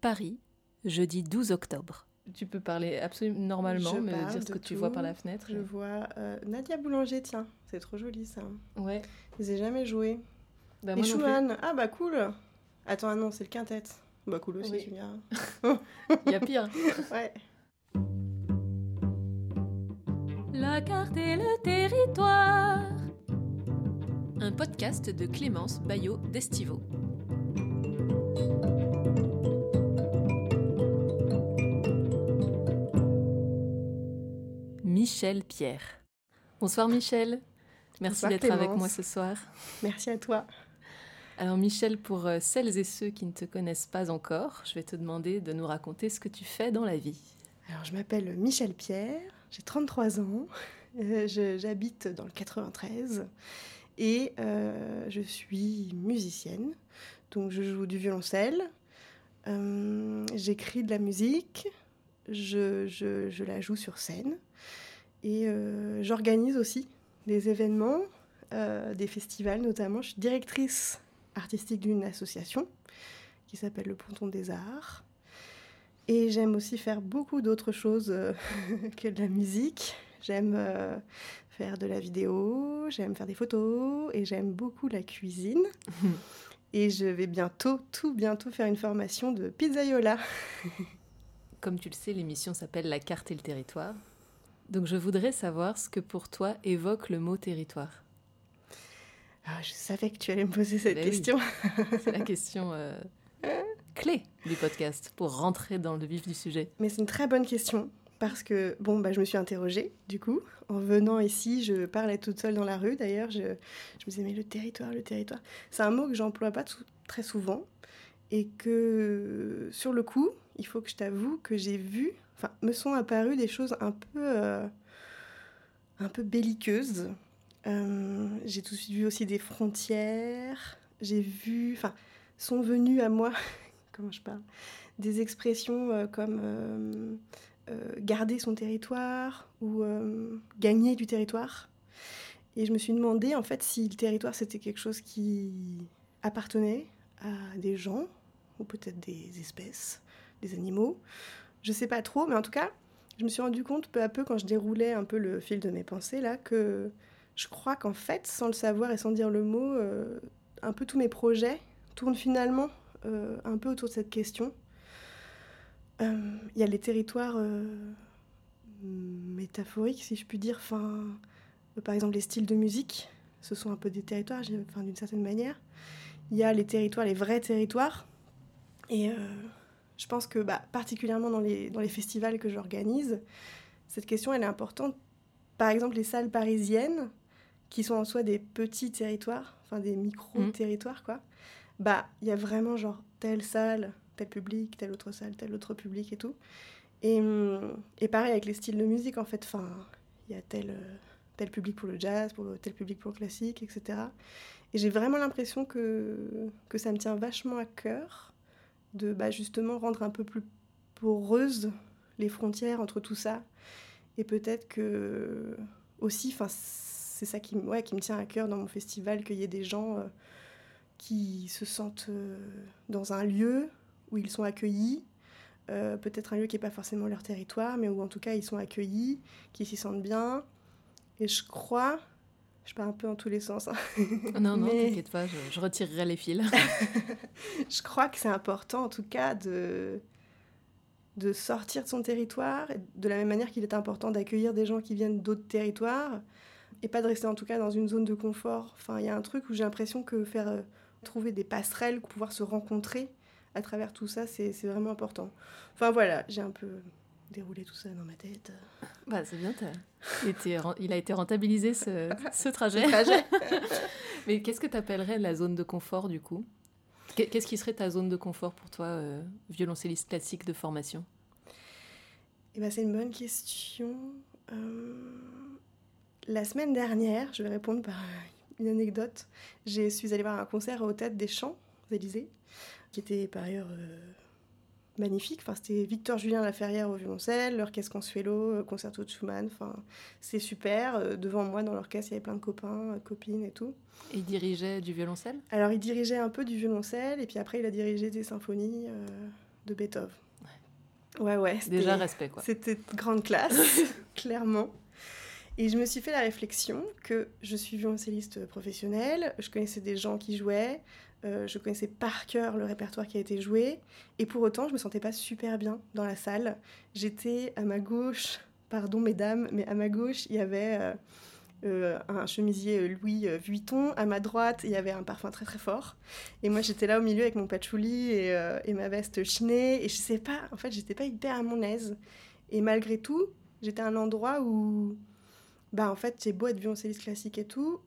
Paris, jeudi 12 octobre. Tu peux parler absolument normalement, me dire ce que tu vois par la fenêtre. Je vois Nadia Boulanger, tiens, c'est trop joli ça. Ouais. Je les ai jamais joués. Bah, les moi non Schumann, ah bah cool. Attends, non, c'est le quintet. Bah cool aussi, Oui. tu viens. Il y a pire. Ouais. La carte et le territoire. Un podcast de Clémence Bayot d'Estivo. Michel Pierre. Bonsoir Michel. Merci Bonsoir, d'être Clémence. avec moi ce soir. Merci à toi. Alors Michel, pour celles et ceux qui ne te connaissent pas encore, je vais te demander de nous raconter ce que tu fais dans la vie. Alors, je m'appelle Michel Pierre, j'ai 33 ans, j'habite dans le 93 et je suis musicienne. Donc, je joue du violoncelle, j'écris de la musique, je la joue sur scène et j'organise aussi des événements, des festivals notamment. Je suis directrice artistique d'une association qui s'appelle le Ponton des Arts. Et j'aime aussi faire beaucoup d'autres choses que de la musique. J'aime faire de la vidéo, j'aime faire des photos et j'aime beaucoup la cuisine. Et je vais bientôt faire une formation de pizzaiola. Comme tu le sais, l'émission s'appelle La carte et le territoire. Donc je voudrais savoir ce que pour toi évoque le mot territoire. Ah, je savais que tu allais me poser cette question. Oui. C'est la question clé du podcast pour rentrer dans le vif du sujet. Mais c'est une très bonne question parce que je me suis interrogée du coup. En venant ici, je parlais toute seule dans la rue. D'ailleurs, je me disais mais le territoire. C'est un mot que j'emploie pas très souvent et que sur le coup, il faut que je t'avoue que me sont apparues des choses un peu belliqueuses. J'ai tout de suite vu aussi des frontières. Sont venues à moi, comment je parle, des expressions comme garder son territoire ou gagner du territoire. Et je me suis demandé en fait si le territoire c'était quelque chose qui appartenait à des gens ou peut-être des espèces, des animaux. Je sais pas trop, mais en tout cas, je me suis rendu compte peu à peu quand je déroulais un peu le fil de mes pensées là que je crois qu'en fait, sans le savoir et sans dire le mot, un peu tous mes projets tournent finalement un peu autour de cette question. Il y a les territoires métaphoriques, si je puis dire. Par exemple, les styles de musique, ce sont un peu des territoires, d'une certaine manière. Il y a les territoires, les vrais territoires. Et je pense que, particulièrement dans les festivals que j'organise, cette question, elle est importante. Par exemple, les salles parisiennes, qui sont en soi des petits territoires, des micro-territoires, quoi. Il y a vraiment genre telle salle, tel public, telle autre salle, tel autre public et tout. Et pareil avec les styles de musique, en fait, il y a tel public pour le jazz, tel public pour le classique, etc. Et j'ai vraiment l'impression que ça me tient vachement à cœur de justement rendre un peu plus poreuses les frontières entre tout ça. Et peut-être que aussi, c'est ça qui me tient à cœur dans mon festival, qu'il y ait des gens qui se sentent dans un lieu où ils sont accueillis, peut-être un lieu qui n'est pas forcément leur territoire, mais où en tout cas ils sont accueillis, qui s'y sentent bien. Et je crois, je pars un peu dans tous les sens, hein. Non, t'inquiète pas, je retirerai les fils. Je crois que c'est important en tout cas de sortir de son territoire, de la même manière qu'il est important d'accueillir des gens qui viennent d'autres territoires, et pas de rester en tout cas dans une zone de confort. Il y a un truc où j'ai l'impression que trouver des passerelles, pouvoir se rencontrer à travers tout ça, c'est vraiment important. Voilà, j'ai un peu déroulé tout ça dans ma tête. C'est bien, il a été rentabilisé ce trajet. Mais qu'est-ce que tu appellerais la zone de confort du coup ? Qu'est-ce qui serait ta zone de confort pour toi, violoncelliste classique de formation ? C'est une bonne question. La semaine dernière, je vais répondre par une anecdote. Je suis allée voir un concert au Théâtre des Champs, aux Élysées, qui était par ailleurs magnifique. C'était Victor Julien Laferrière au violoncelle, l'orchestre Consuelo, concerto de Schumann. C'est super. Devant moi, dans l'orchestre, il y avait plein de copains, copines et tout. Et il dirigeait du violoncelle ? Alors, il dirigeait un peu du violoncelle, et puis après, il a dirigé des symphonies de Beethoven. Ouais. Déjà respect, quoi. C'était de grande classe, clairement. Et je me suis fait la réflexion que je suis violoncelliste professionnelle, je connaissais des gens qui jouaient, je connaissais par cœur le répertoire qui a été joué, et pour autant, je me sentais pas super bien dans la salle. J'étais à ma gauche, pardon mesdames, mais à ma gauche, il y avait un chemisier Louis Vuitton, à ma droite, il y avait un parfum très très fort, et moi j'étais là au milieu avec mon patchouli et ma veste chinée, et je sais pas, en fait, j'étais pas hyper à mon aise. Et malgré tout, j'étais à un endroit où... en fait, j'ai beau être violoncelliste classique et tout,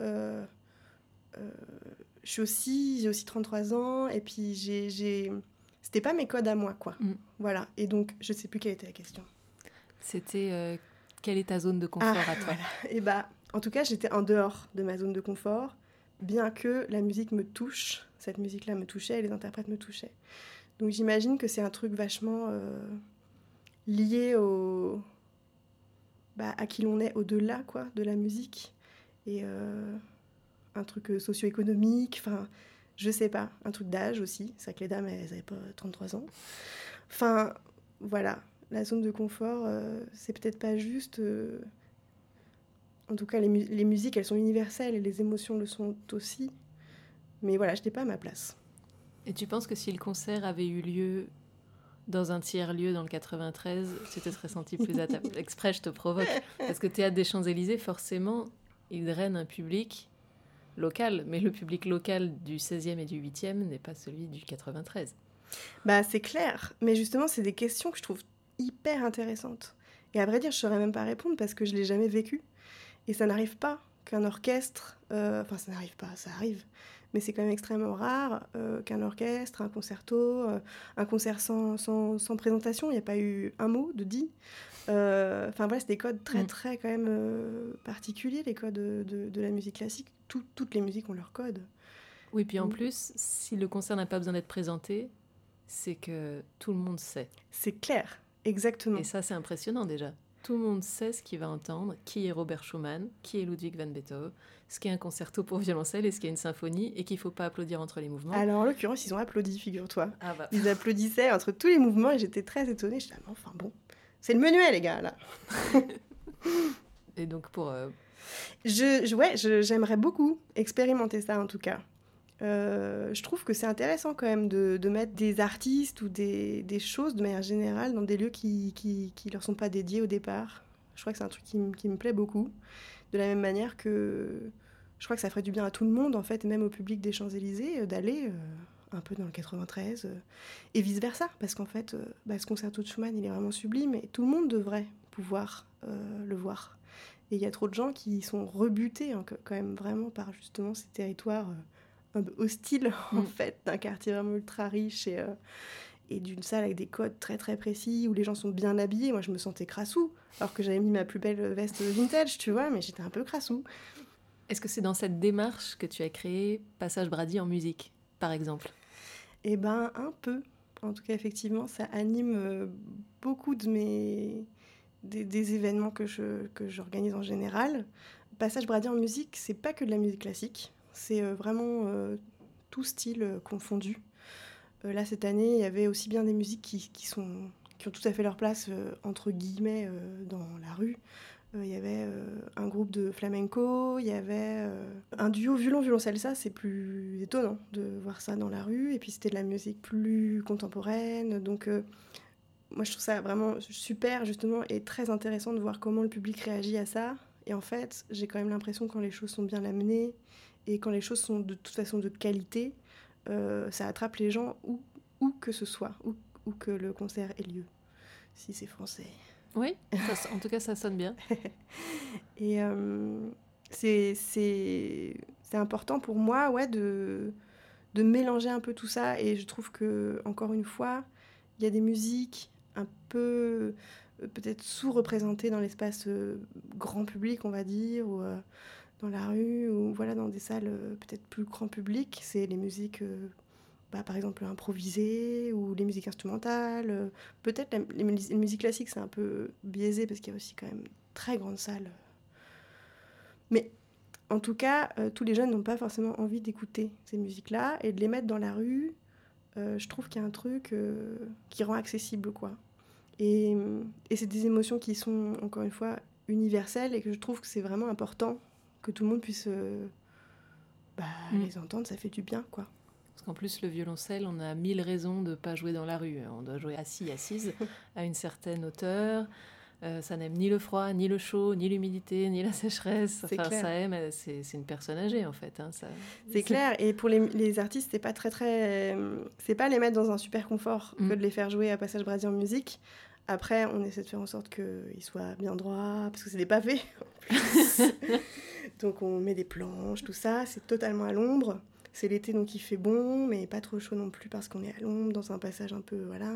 j'ai aussi 33 ans, et puis c'était pas mes codes à moi, quoi. Voilà, et donc, je sais plus quelle était la question. C'était, quelle est ta zone de confort à toi? Voilà. Et en tout cas, j'étais en dehors de ma zone de confort, bien que la musique me touche, cette musique-là me touchait, et les interprètes me touchaient. Donc, j'imagine que c'est un truc vachement lié à qui l'on est au-delà, quoi, de la musique, et un truc socio-économique, enfin, je sais pas, un truc d'âge aussi, c'est vrai que les dames, elles avaient pas 33 ans. Enfin, voilà, la zone de confort, c'est peut-être pas juste... En tout cas, les musiques, elles sont universelles, et les émotions le sont aussi, mais voilà, je n'étais pas à ma place. Et tu penses que si le concert avait eu lieu dans un tiers-lieu dans le 93, tu te serais senti plus à ta... Exprès, je te provoque. Parce que Théâtre des Champs-Élysées, forcément, il draine un public local. Mais le public local du 16e et du 8e n'est pas celui du 93. C'est clair. Mais justement, c'est des questions que je trouve hyper intéressantes. Et à vrai dire, je ne saurais même pas répondre parce que je ne l'ai jamais vécu. Et ça n'arrive pas qu'un orchestre... Enfin, ça n'arrive pas, ça arrive. Mais c'est quand même extrêmement rare qu'un orchestre, un concerto, un concert sans présentation, il n'y a pas eu un mot de dit. Enfin voilà, c'est des codes très très quand même particuliers, les codes de la musique classique. Toutes les musiques ont leur code. Oui, puis en plus, si le concert n'a pas besoin d'être présenté, c'est que tout le monde sait. C'est clair, exactement. Et ça, c'est impressionnant déjà. Tout le monde sait ce qu'il va entendre, qui est Robert Schumann, qui est Ludwig van Beethoven, ce qu'est un concerto pour violoncelle et ce qu'est une symphonie, et qu'il ne faut pas applaudir entre les mouvements. Alors en l'occurrence, ils ont applaudi, figure-toi. Ah bah. Ils applaudissaient entre tous les mouvements et j'étais très étonnée. Je disais, enfin bon, c'est le menuet les gars, là. Et donc pour... J'aimerais beaucoup expérimenter ça en tout cas. Je trouve que c'est intéressant quand même de mettre des artistes ou des choses de manière générale dans des lieux qui leur sont pas dédiés au départ. Je crois que c'est un truc qui me plaît beaucoup. De la même manière que je crois que ça ferait du bien à tout le monde en fait, et même au public des Champs-Élysées, d'aller un peu dans le 93 et vice-versa. Parce qu'en fait, ce concerto de Schumann, il est vraiment sublime et tout le monde devrait pouvoir le voir. Et il y a trop de gens qui sont rebutés quand même vraiment par justement ces territoires... un peu hostile en fait, d'un quartier vraiment ultra riche et d'une salle avec des codes très très précis où les gens sont bien habillés. Moi je me sentais crassou alors que j'avais mis ma plus belle veste vintage, tu vois, mais j'étais un peu crassou. Est-ce que c'est dans cette démarche que tu as créé Passage Brady en musique, par exemple? Un peu. En tout cas, effectivement, ça anime beaucoup des événements que j'organise en général. Passage Brady en musique, c'est pas que de la musique classique. C'est vraiment tout style confondu. Là, cette année, il y avait aussi bien des musiques qui ont tout à fait leur place, entre guillemets, dans la rue. Il y avait un groupe de flamenco, il y avait un duo violon-violoncelle. Ça, c'est plus étonnant de voir ça dans la rue. Et puis, c'était de la musique plus contemporaine. Donc, moi, je trouve ça vraiment super, justement, et très intéressant de voir comment le public réagit à ça. Et en fait, j'ai quand même l'impression que quand les choses sont bien amenées, et quand les choses sont de toute façon de qualité, ça attrape les gens où que ce soit, où que le concert ait lieu, si c'est français. Oui, en tout cas ça sonne bien. Et c'est important pour moi de mélanger un peu tout ça, et je trouve que, encore une fois, il y a des musiques un peu peut-être sous-représentées dans l'espace grand public, on va dire, ou... dans la rue, ou voilà, dans des salles peut-être plus grand public. C'est les musiques, par exemple, improvisées, ou les musiques instrumentales. Peut-être les musiques classiques, c'est un peu biaisé, parce qu'il y a aussi quand même très grandes salles. Mais en tout cas, tous les jeunes n'ont pas forcément envie d'écouter ces musiques-là, et de les mettre dans la rue, je trouve qu'il y a un truc qui rend accessible, quoi. Et c'est des émotions qui sont, encore une fois, universelles et que je trouve que c'est vraiment important que tout le monde puisse les entendre, ça fait du bien, quoi. Parce qu'en plus, le violoncelle, on a 1000 raisons de ne pas jouer dans la rue. On doit jouer assis, assise, à une certaine hauteur. Ça n'aime ni le froid, ni le chaud, ni l'humidité, ni la sécheresse. C'est clair. Ça aime, c'est une personne âgée, en fait. Hein, c'est clair. Et pour les artistes, c'est pas c'est pas les mettre dans un super confort que de les faire jouer à Passage Brasier en musique. Après, on essaie de faire en sorte qu'ils soient bien droits, parce que c'est des pavés, en plus. Donc, on met des planches, tout ça. C'est totalement à l'ombre. C'est l'été, donc il fait bon, mais pas trop chaud non plus, parce qu'on est à l'ombre, dans un passage un peu, voilà...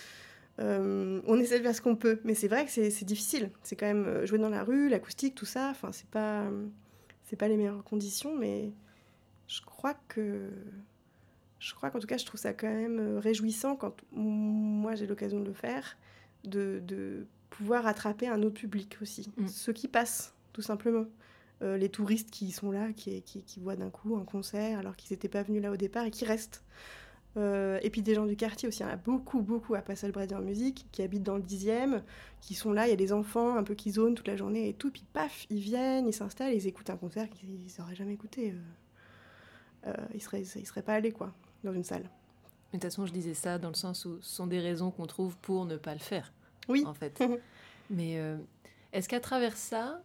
on essaie de faire ce qu'on peut, mais c'est vrai que c'est difficile. C'est quand même jouer dans la rue, l'acoustique, tout ça. Enfin, c'est pas les meilleures conditions, mais je crois qu'en tout cas, je trouve ça quand même réjouissant quand moi j'ai l'occasion de le faire, de pouvoir attraper un autre public aussi, ceux qui passent, tout simplement. Les touristes qui sont là, qui voient d'un coup un concert alors qu'ils n'étaient pas venus là au départ et qui restent. Et puis des gens du quartier aussi, il y en a beaucoup à Passage Brasier en musique, qui habitent dans le 10e, qui sont là, il y a des enfants un peu qui zonent toute la journée et tout, puis paf, ils viennent, ils s'installent, ils écoutent un concert qu'ils n'auraient jamais écouté. Ils seraient pas allés, quoi, dans une salle. Mais de toute façon, je disais ça dans le sens où ce sont des raisons qu'on trouve pour ne pas le faire, oui. En fait. Mais est-ce qu'à travers ça,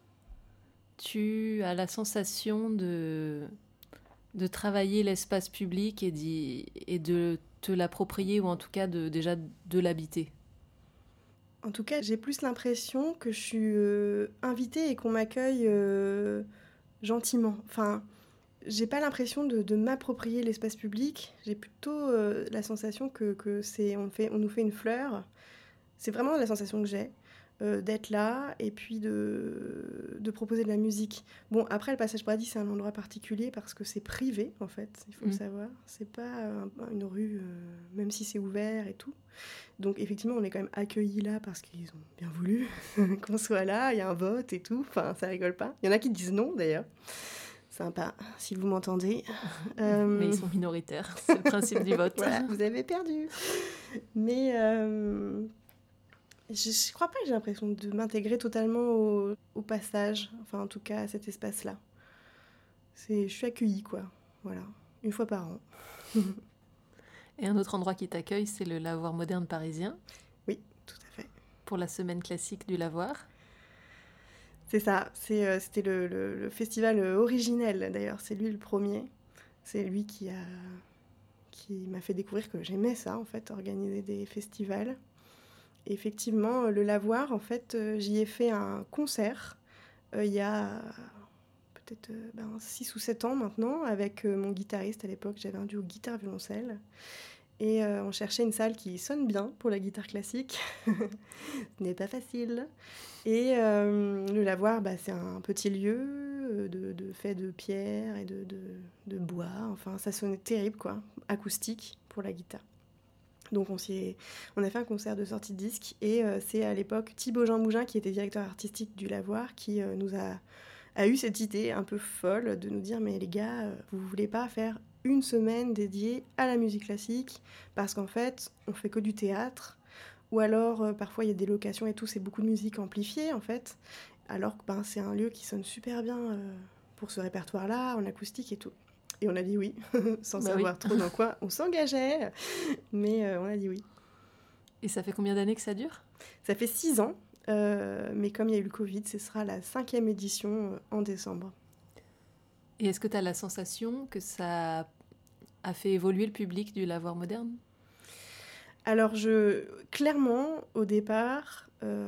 tu as la sensation de travailler l'espace public et de te l'approprier, ou en tout cas déjà de l'habiter? En tout cas, j'ai plus l'impression que je suis invitée et qu'on m'accueille gentiment. Enfin, j'ai pas l'impression de m'approprier l'espace public. J'ai plutôt la sensation que on nous fait une fleur. C'est vraiment la sensation que j'ai. D'être là et puis de proposer de la musique. Bon, après, le Passage Brady, c'est un endroit particulier parce que c'est privé, en fait, il faut le savoir. C'est pas une rue, même si c'est ouvert et tout. Donc, effectivement, on est quand même accueillis là parce qu'ils ont bien voulu qu'on soit là. Il y a un vote et tout. Enfin, ça rigole pas. Il y en a qui disent non, d'ailleurs. Sympa, si vous m'entendez. Mais ils sont minoritaires, c'est le principe du vote. Voilà, vous avez perdu. Mais... je crois pas que j'ai l'impression de m'intégrer totalement au passage, enfin en tout cas à cet espace-là. Je suis accueillie, quoi. Voilà, une fois par an. Et un autre endroit qui t'accueille, c'est le Lavoir moderne parisien. Oui, tout à fait. Pour la semaine classique du Lavoir. C'est ça, c'était le festival originel d'ailleurs, c'est lui le premier. C'est lui qui m'a fait découvrir que j'aimais ça, en fait, organiser des festivals. Et effectivement, le Lavoir, en fait, j'y ai fait un concert il y a peut-être 6 ou 7 ans maintenant, avec mon guitariste à l'époque. J'avais un duo guitare-violoncelle. Et on cherchait une salle qui sonne bien pour la guitare classique. Ce n'est pas facile. Et le Lavoir, c'est un petit lieu fait de pierre et de bois. Enfin, ça sonnait terrible, quoi. Acoustique pour la guitare. Donc on a fait un concert de sortie de disque et c'est à l'époque Thibaut Jean Mougin, qui était directeur artistique du Lavoir, qui nous a eu cette idée un peu folle de nous dire « Mais les gars, vous voulez pas faire une semaine dédiée à la musique classique ? Parce qu'en fait, on fait que du théâtre. Ou alors, parfois, il y a des locations et tout, c'est beaucoup de musique amplifiée, en fait. Alors que c'est un lieu qui sonne super bien pour ce répertoire-là, en acoustique et tout. » Et on a dit oui, sans savoir trop dans quoi on s'engageait, mais on a dit oui. Et ça fait combien d'années que ça dure ? Ça fait 6 ans, mais comme il y a eu le Covid, ce sera la 5e édition en décembre. Et est-ce que tu as la sensation que ça a fait évoluer le public du Lavoir moderne ? Alors, clairement, au départ,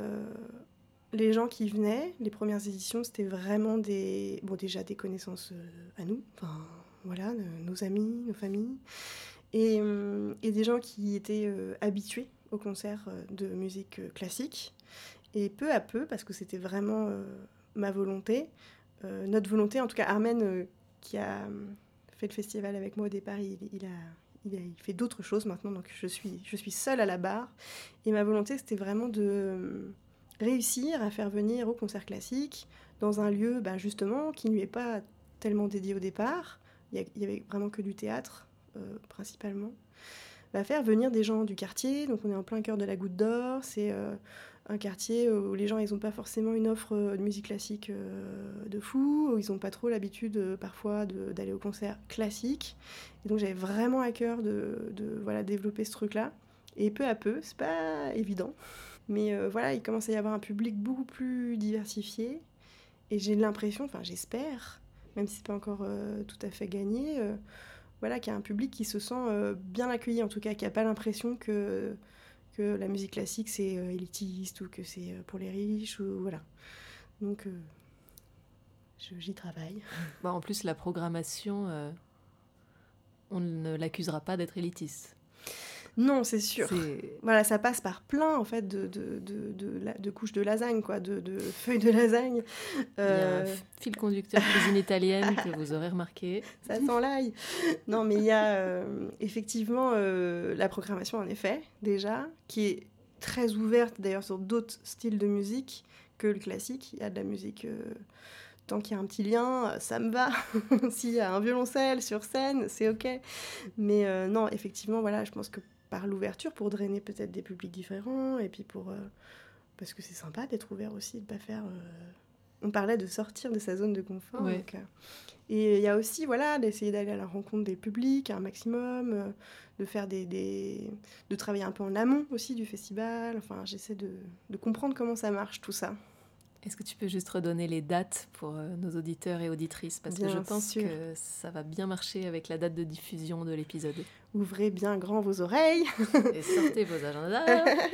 les gens qui venaient, les premières éditions, c'était vraiment déjà des connaissances à nous, enfin... Voilà, nos amis, nos familles, et des gens qui étaient habitués aux concerts de musique classique. Et peu à peu, parce que c'était vraiment ma volonté, notre volonté, en tout cas Armen, qui a fait le festival avec moi au départ, il fait d'autres choses maintenant, donc je suis seule à la barre. Et ma volonté, c'était vraiment de réussir à faire venir au concert classique dans un lieu, justement, qui ne lui est pas tellement dédié au départ. Il y avait vraiment que du théâtre, principalement. va faire venir des gens du quartier. Donc on est en plein cœur de la Goutte d'Or. C'est un quartier où les gens ils n'ont pas forcément une offre de musique classique de fou, où ils n'ont pas trop l'habitude parfois d'aller au concert classique. Et donc j'avais vraiment à cœur de développer ce truc-là. Et peu à peu, c'est pas évident, mais il commence à y avoir un public beaucoup plus diversifié. Et j'ai l'impression, enfin j'espère, même si c'est pas encore tout à fait gagné, qu'il y a un public qui se sent bien accueilli, en tout cas, qui n'a pas l'impression que la musique classique c'est élitiste ou que c'est pour les riches, ou voilà. Donc j'y travaille. En plus, la programmation, on ne l'accusera pas d'être élitiste. Non, c'est sûr. Voilà, ça passe par plein en fait de couches de lasagne, quoi, de feuilles de lasagne. Il y a un fil conducteur cuisine italienne que vous aurez remarqué. Ça sent l'ail. Non, mais il y a effectivement la programmation, en effet, déjà, qui est très ouverte d'ailleurs sur d'autres styles de musique que le classique. Il y a de la musique... Tant qu'il y a un petit lien, ça me va. S'il y a un violoncelle sur scène, c'est ok. Mais non, effectivement, voilà, je pense que par l'ouverture, pour drainer peut-être des publics différents, et puis parce que c'est sympa d'être ouvert aussi, de pas faire... On parlait de sortir de sa zone de confort. Ouais. Donc, et il y a aussi, d'essayer d'aller à la rencontre des publics un maximum, de faire de travailler un peu en amont aussi du festival. Enfin, j'essaie de comprendre comment ça marche, tout ça. Est-ce que tu peux juste redonner les dates pour nos auditeurs et auditrices? Parce que je pense que ça va bien marcher avec la date de diffusion de l'épisode. Ouvrez bien grand vos oreilles. Et sortez vos agendas.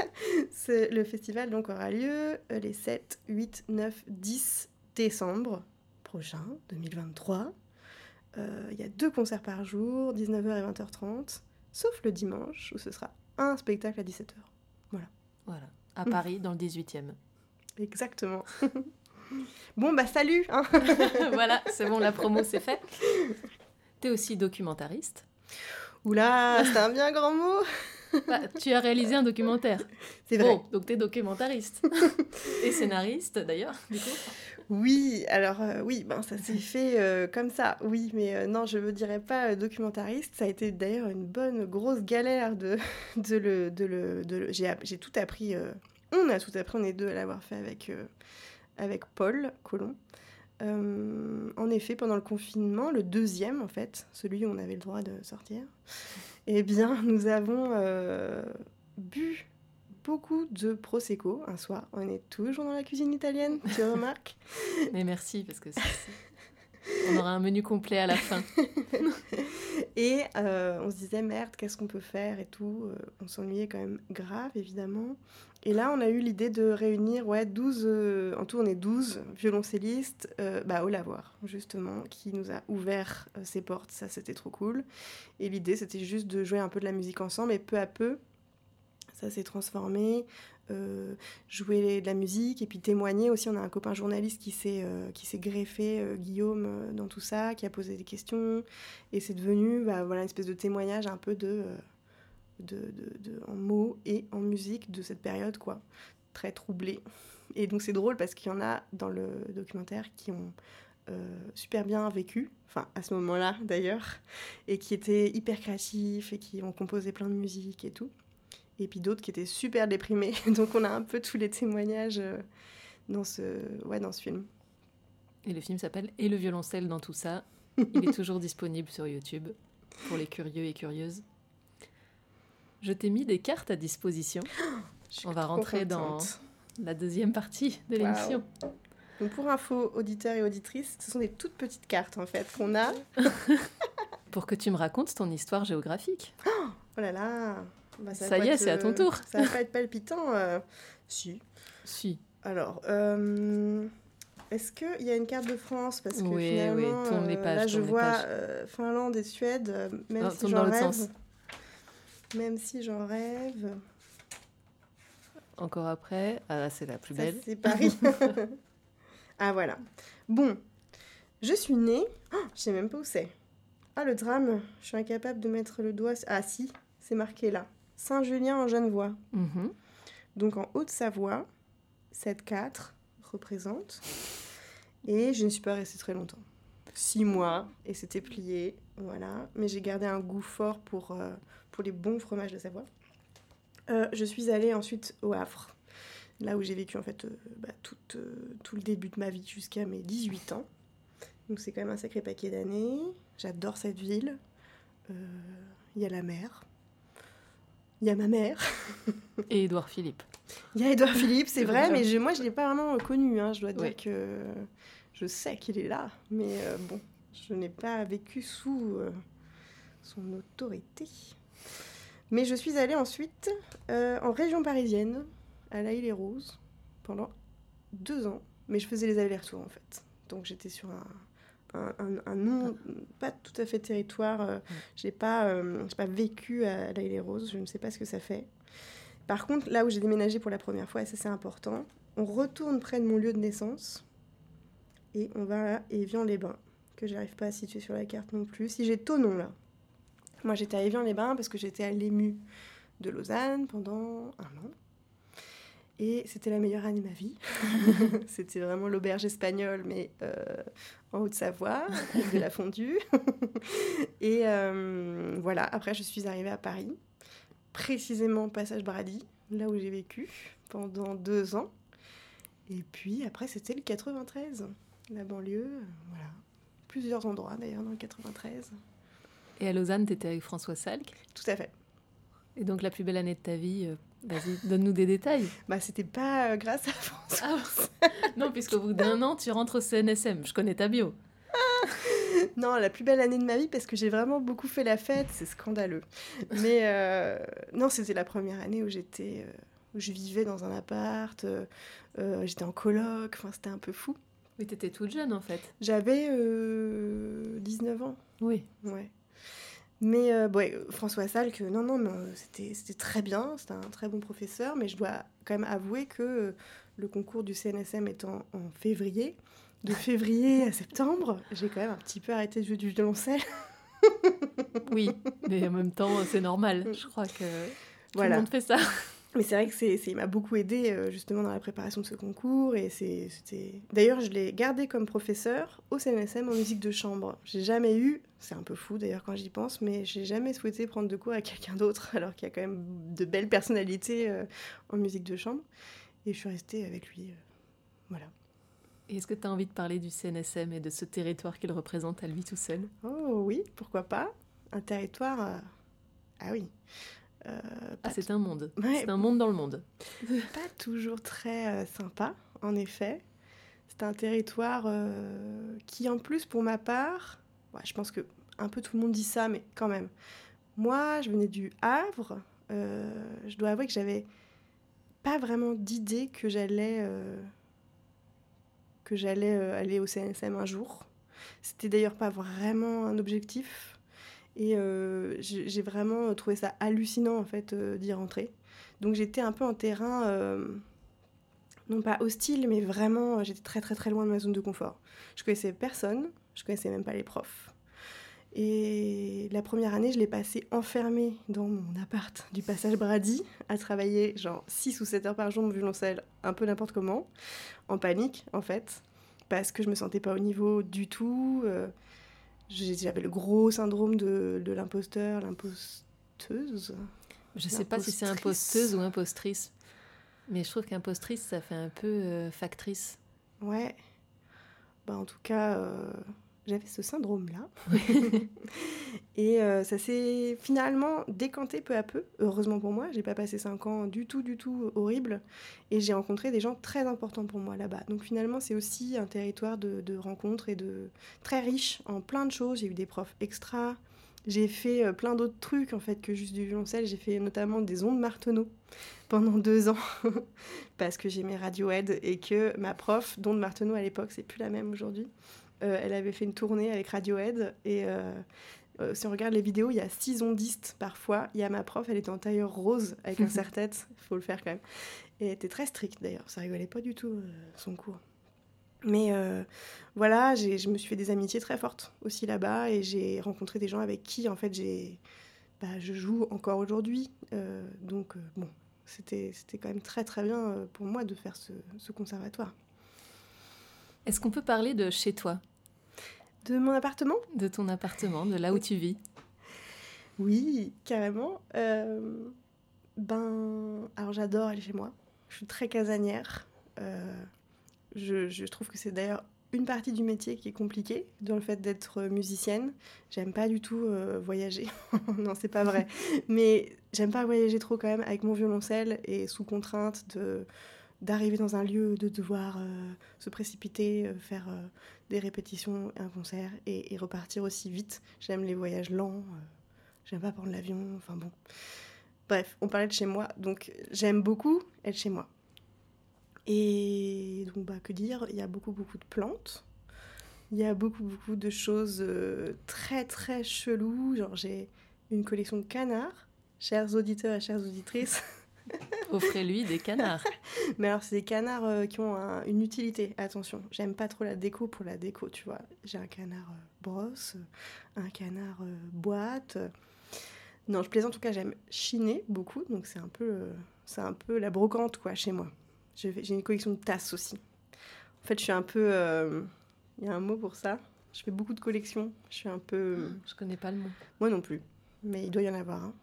Le festival donc aura lieu les 7, 8, 9, 10 décembre prochain, 2023. Il y a 2 concerts par jour, 19h et 20h30, sauf le dimanche où ce sera un spectacle à 17h. Voilà, à Paris, dans le 18e. Exactement. Bon, salut hein. Voilà, c'est bon, la promo, c'est fait. T'es aussi documentariste. Oula, c'est un bien grand mot. Tu as réalisé un documentaire. C'est vrai. Oh, donc t'es documentariste. Et scénariste, d'ailleurs, du coup. Oui, alors ça s'est fait comme ça. Oui, mais non, je ne dirais pas documentariste. Ça a été d'ailleurs une bonne grosse galère j'ai tout appris... On a tout appris, on est 2 à l'avoir fait avec Paul Colomb. En effet, pendant le confinement, le 2e en fait, celui où on avait le droit de sortir, eh bien, nous avons bu beaucoup de Prosecco un soir. On est toujours dans la cuisine italienne, tu remarques. Mais merci, parce que on aura un menu complet à la fin. Et on se disait, merde, qu'est-ce qu'on peut faire et tout. On s'ennuyait quand même grave, évidemment. Et là, on a eu l'idée de réunir 12, en tout on est 12 violoncellistes au Lavoir, justement, qui nous a ouvert ses portes. Ça, c'était trop cool. Et l'idée, c'était juste de jouer un peu de la musique ensemble. Et peu à peu, ça s'est transformé. Jouer de la musique et puis témoigner aussi. On a un copain journaliste qui s'est greffé, Guillaume, dans tout ça, qui a posé des questions. Et c'est devenu une espèce de témoignage un peu en mots et en musique de cette période, quoi, très troublée. Et donc c'est drôle parce qu'il y en a dans le documentaire qui ont super bien vécu, enfin à ce moment-là d'ailleurs, et qui étaient hyper créatifs et qui ont composé plein de musique et tout. Et puis d'autres qui étaient super déprimés. Donc on a un peu tous les témoignages dans ce film. Et le film s'appelle « Et le violoncelle dans tout ça ». Il est toujours disponible sur YouTube pour les curieux et curieuses. Je t'ai mis des cartes à disposition. On va rentrer dans la deuxième partie de l'émission. Wow. Donc pour info, auditeurs et auditrices, ce sont des toutes petites cartes en fait qu'on a. Pour que tu me racontes ton histoire géographique. Oh là là. Ça y est, c'est à ton tour. Ça va pas être palpitant. Si. Alors, est-ce qu'il y a une carte de France? Parce que finalement, tourne les pages, là je vois Finlande et Suède, même si j'en rêve. Encore après, c'est la plus belle. Ça, c'est Paris. Ah voilà. Bon, je suis née, je sais même pas où c'est. Ah le drame, je suis incapable de mettre le doigt. Ah si, c'est marqué là. Saint-Julien en Genevois. Mm-hmm. Donc en Haute-Savoie, 7-4 représente. Et je ne suis pas restée très longtemps. 6 mois, et c'était plié. voilà. Mais j'ai gardé un goût fort pour les bons fromages de Savoie. Je suis allée ensuite au Havre, là où j'ai vécu en fait tout le début de ma vie jusqu'à mes 18 ans. Donc c'est quand même un sacré paquet d'années. J'adore cette ville. Il y a la mer. Il y a ma mère. Et Édouard Philippe. Il y a Édouard Philippe, c'est vrai, mais moi je ne l'ai pas vraiment connu. Hein. Je dois dire que je sais qu'il est là, mais bon, je n'ai pas vécu sous son autorité. Mais je suis allée ensuite en région parisienne, à La Île-et-Rose, pendant 2 ans. Mais je faisais les allers-retours, en fait. Donc j'étais sur un non, pas tout à fait territoire. J'ai pas vécu à La Île-et-Rose, je ne sais pas ce que ça fait. Par contre, là où j'ai déménagé pour la première fois, et ça c'est important, on retourne près de mon lieu de naissance et on va à Évian-les-Bains, que j'arrive pas à situer sur la carte non plus. Si j'ai Thonon là. Moi j'étais à Évian-les-Bains parce que j'étais à l'EMU de Lausanne pendant 1 an. Et c'était la meilleure année de ma vie. C'était vraiment l'auberge espagnole, mais en Haute-Savoie, avec de la fondue. Et voilà, après je suis arrivée à Paris, précisément Passage Brady, là où j'ai vécu pendant 2 ans. Et puis après c'était le 93, la banlieue, voilà. Plusieurs endroits d'ailleurs dans le 93. Et à Lausanne, t'étais avec François Salk. Tout à fait. Et donc la plus belle année de ta vie, vas-y, donne-nous des détails. C'était pas grâce à François. Non, puisqu'au bout d'1 an, tu rentres au CNSM. Je connais ta bio. Non, la plus belle année de ma vie parce que j'ai vraiment beaucoup fait la fête, c'est scandaleux. Mais non, c'était la première année où où je vivais dans un appart, j'étais en coloc, enfin c'était un peu fou. Mais t'étais toute jeune en fait. J'avais 19 ans. Oui. Ouais. Mais François Salk, non, c'était très bien, c'était un très bon professeur, mais je dois quand même avouer que le concours du CNSM étant en février, de février à septembre, j'ai quand même un petit peu arrêté de jouer du violoncelle. Oui, mais en même temps, c'est normal. Je crois que tout le monde fait ça. Mais c'est vrai que il m'a beaucoup aidé justement dans la préparation de ce concours. Et c'était... D'ailleurs, je l'ai gardé comme professeur au CNSM en musique de chambre. J'ai jamais eu, c'est un peu fou d'ailleurs quand j'y pense, mais j'ai jamais souhaité prendre de cours à quelqu'un d'autre, alors qu'il y a quand même de belles personnalités en musique de chambre. Et je suis restée avec lui. Voilà. Et est-ce que tu as envie de parler du CNSM et de ce territoire qu'il représente à lui tout seul ? Oh oui, pourquoi pas. Un territoire... Ah oui. C'est un monde. Ouais. C'est un monde dans le monde. Pas toujours très sympa, en effet. C'est un territoire qui, en plus, pour ma part, je pense que un peu tout le monde dit ça, mais quand même. Moi, je venais du Havre. Je dois avouer que j'avais pas vraiment d'idée que j'allais aller au CNSM un jour. C'était d'ailleurs pas vraiment un objectif. Et j'ai vraiment trouvé ça hallucinant, en fait, d'y rentrer. Donc j'étais un peu en terrain, non pas hostile, mais vraiment, j'étais très très très loin de ma zone de confort. Je connaissais personne, je connaissais même pas les profs. Et la première année, je l'ai passée enfermée dans mon appart du Passage Brady, à travailler genre 6 ou 7 heures par jour de violoncelle, un peu n'importe comment, en panique, en fait, parce que je me sentais pas au niveau du tout. J'avais le gros syndrome de l'imposteur, l'imposteuse. Je sais pas si c'est imposteuse ou impostrice, mais je trouve qu'impostrice, ça fait un peu factrice. Ouais. En tout cas, j'avais ce syndrome-là. Et ça s'est finalement décanté peu à peu. Heureusement pour moi, j'ai pas passé 5 ans du tout horrible. Et j'ai rencontré des gens très importants pour moi là-bas. Donc finalement, c'est aussi un territoire de rencontres et très riche en plein de choses. J'ai eu des profs extra. J'ai fait plein d'autres trucs en fait que juste du violoncelle. J'ai fait notamment des ondes Martenot pendant 2 ans parce que j'aimais Radiohead et que ma prof d'ondes Martenot à l'époque, c'est plus la même aujourd'hui. Elle avait fait une tournée avec Radiohead et si on regarde les vidéos, il y a 6 ondistes parfois. Il y a ma prof, elle était en tailleur rose avec un serre-tête, il faut le faire quand même. Et elle était très stricte d'ailleurs, ça rigolait pas du tout son cours. Mais voilà, je me suis fait des amitiés très fortes aussi là-bas et j'ai rencontré des gens avec qui en fait je joue encore aujourd'hui. Donc bon, c'était quand même très très bien pour moi de faire ce conservatoire. Est-ce qu'on peut parler de chez toi ? De mon appartement ? De ton appartement, de là où tu vis. Oui, carrément. Alors j'adore aller chez moi. Je suis très casanière. Je trouve que c'est d'ailleurs une partie du métier qui est compliquée, dans le fait d'être musicienne. J'aime pas du tout voyager. Non, c'est pas vrai. Mais j'aime pas voyager trop quand même avec mon violoncelle et sous contrainte d'arriver dans un lieu, de devoir se précipiter, faire des répétitions, un concert et repartir aussi vite. J'aime les voyages lents. J'aime pas prendre l'avion. Enfin bon. Bref, on parlait de chez moi. Donc j'aime beaucoup être chez moi. Et donc, que dire ? Il y a beaucoup de plantes. Il y a beaucoup de choses très, très cheloues. Genre, j'ai une collection de canards. Chers auditeurs et chères auditrices. Offrez-lui des canards. Mais alors, c'est des canards qui ont une utilité. Attention, j'aime pas trop la déco pour la déco, tu vois. J'ai un canard brosse, un canard boîte. Non, je plaisante. En tout cas, j'aime chiner beaucoup. Donc, c'est un peu la brocante, quoi, chez moi. J'ai une collection de tasses aussi. En fait, je suis un peu... Il y a un mot pour ça. Je fais beaucoup de collections. Je suis un peu... Je connais pas le mot. Moi non plus. Mais il doit y en avoir un.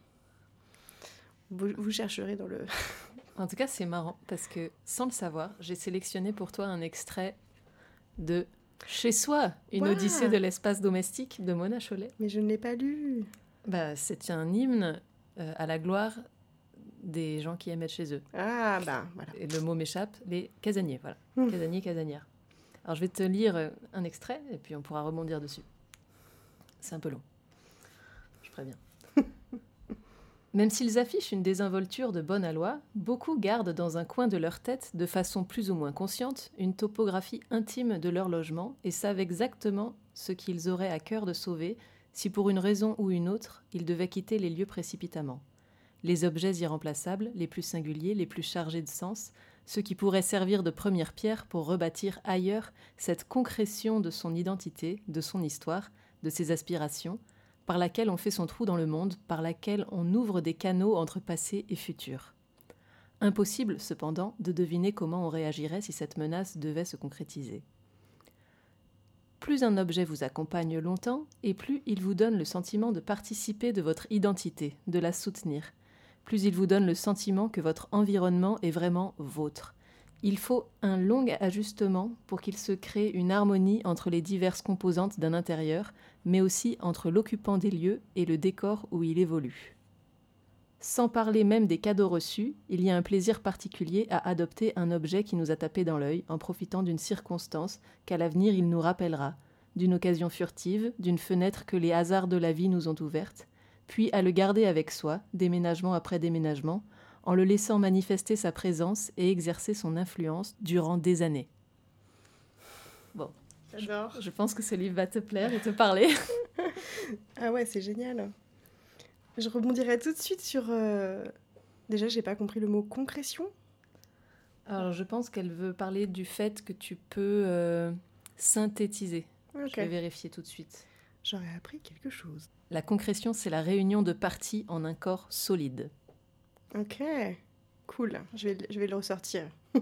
Vous chercherez dans le... En tout cas, c'est marrant parce que, sans le savoir, j'ai sélectionné pour toi un extrait de Chez soi, une odyssée de l'espace domestique de Mona Chollet. Mais je ne l'ai pas lu. C'est un hymne à la gloire des gens qui aiment être chez eux. Ah, voilà. Et le mot m'échappe, les casaniers, voilà. Casaniers, casanières. Alors, je vais te lire un extrait, et puis on pourra rebondir dessus. C'est un peu long. Je préviens. Même s'ils affichent une désinvolture de bonne aloi, beaucoup gardent dans un coin de leur tête, de façon plus ou moins consciente, une topographie intime de leur logement et savent exactement ce qu'ils auraient à cœur de sauver si pour une raison ou une autre, ils devaient quitter les lieux précipitamment. Les objets irremplaçables, les plus singuliers, les plus chargés de sens, ceux qui pourraient servir de première pierre pour rebâtir ailleurs cette concrétion de son identité, de son histoire, de ses aspirations, par laquelle on fait son trou dans le monde, par laquelle on ouvre des canaux entre passé et futur. Impossible, cependant, de deviner comment on réagirait si cette menace devait se concrétiser. Plus un objet vous accompagne longtemps, et plus il vous donne le sentiment de participer de votre identité, de la soutenir. Plus il vous donne le sentiment que votre environnement est vraiment vôtre. Il faut un long ajustement pour qu'il se crée une harmonie entre les diverses composantes d'un intérieur, mais aussi entre l'occupant des lieux et le décor où il évolue. Sans parler même des cadeaux reçus, il y a un plaisir particulier à adopter un objet qui nous a tapé dans l'œil en profitant d'une circonstance qu'à l'avenir il nous rappellera, d'une occasion furtive, d'une fenêtre que les hasards de la vie nous ont ouverte, puis à le garder avec soi, déménagement après déménagement, en le laissant manifester sa présence et exercer son influence durant des années. Bon, j'adore. Je pense que ce livre va te plaire et te parler. Ah ouais, c'est génial. Je rebondirai tout de suite sur... Déjà, j'ai pas compris le mot concrétion. Alors, je pense qu'elle veut parler du fait que tu peux synthétiser. Okay. Je vais vérifier tout de suite. J'aurais appris quelque chose. La concrétion, c'est la réunion de parties en un corps solide. Ok, cool. Je vais le ressortir.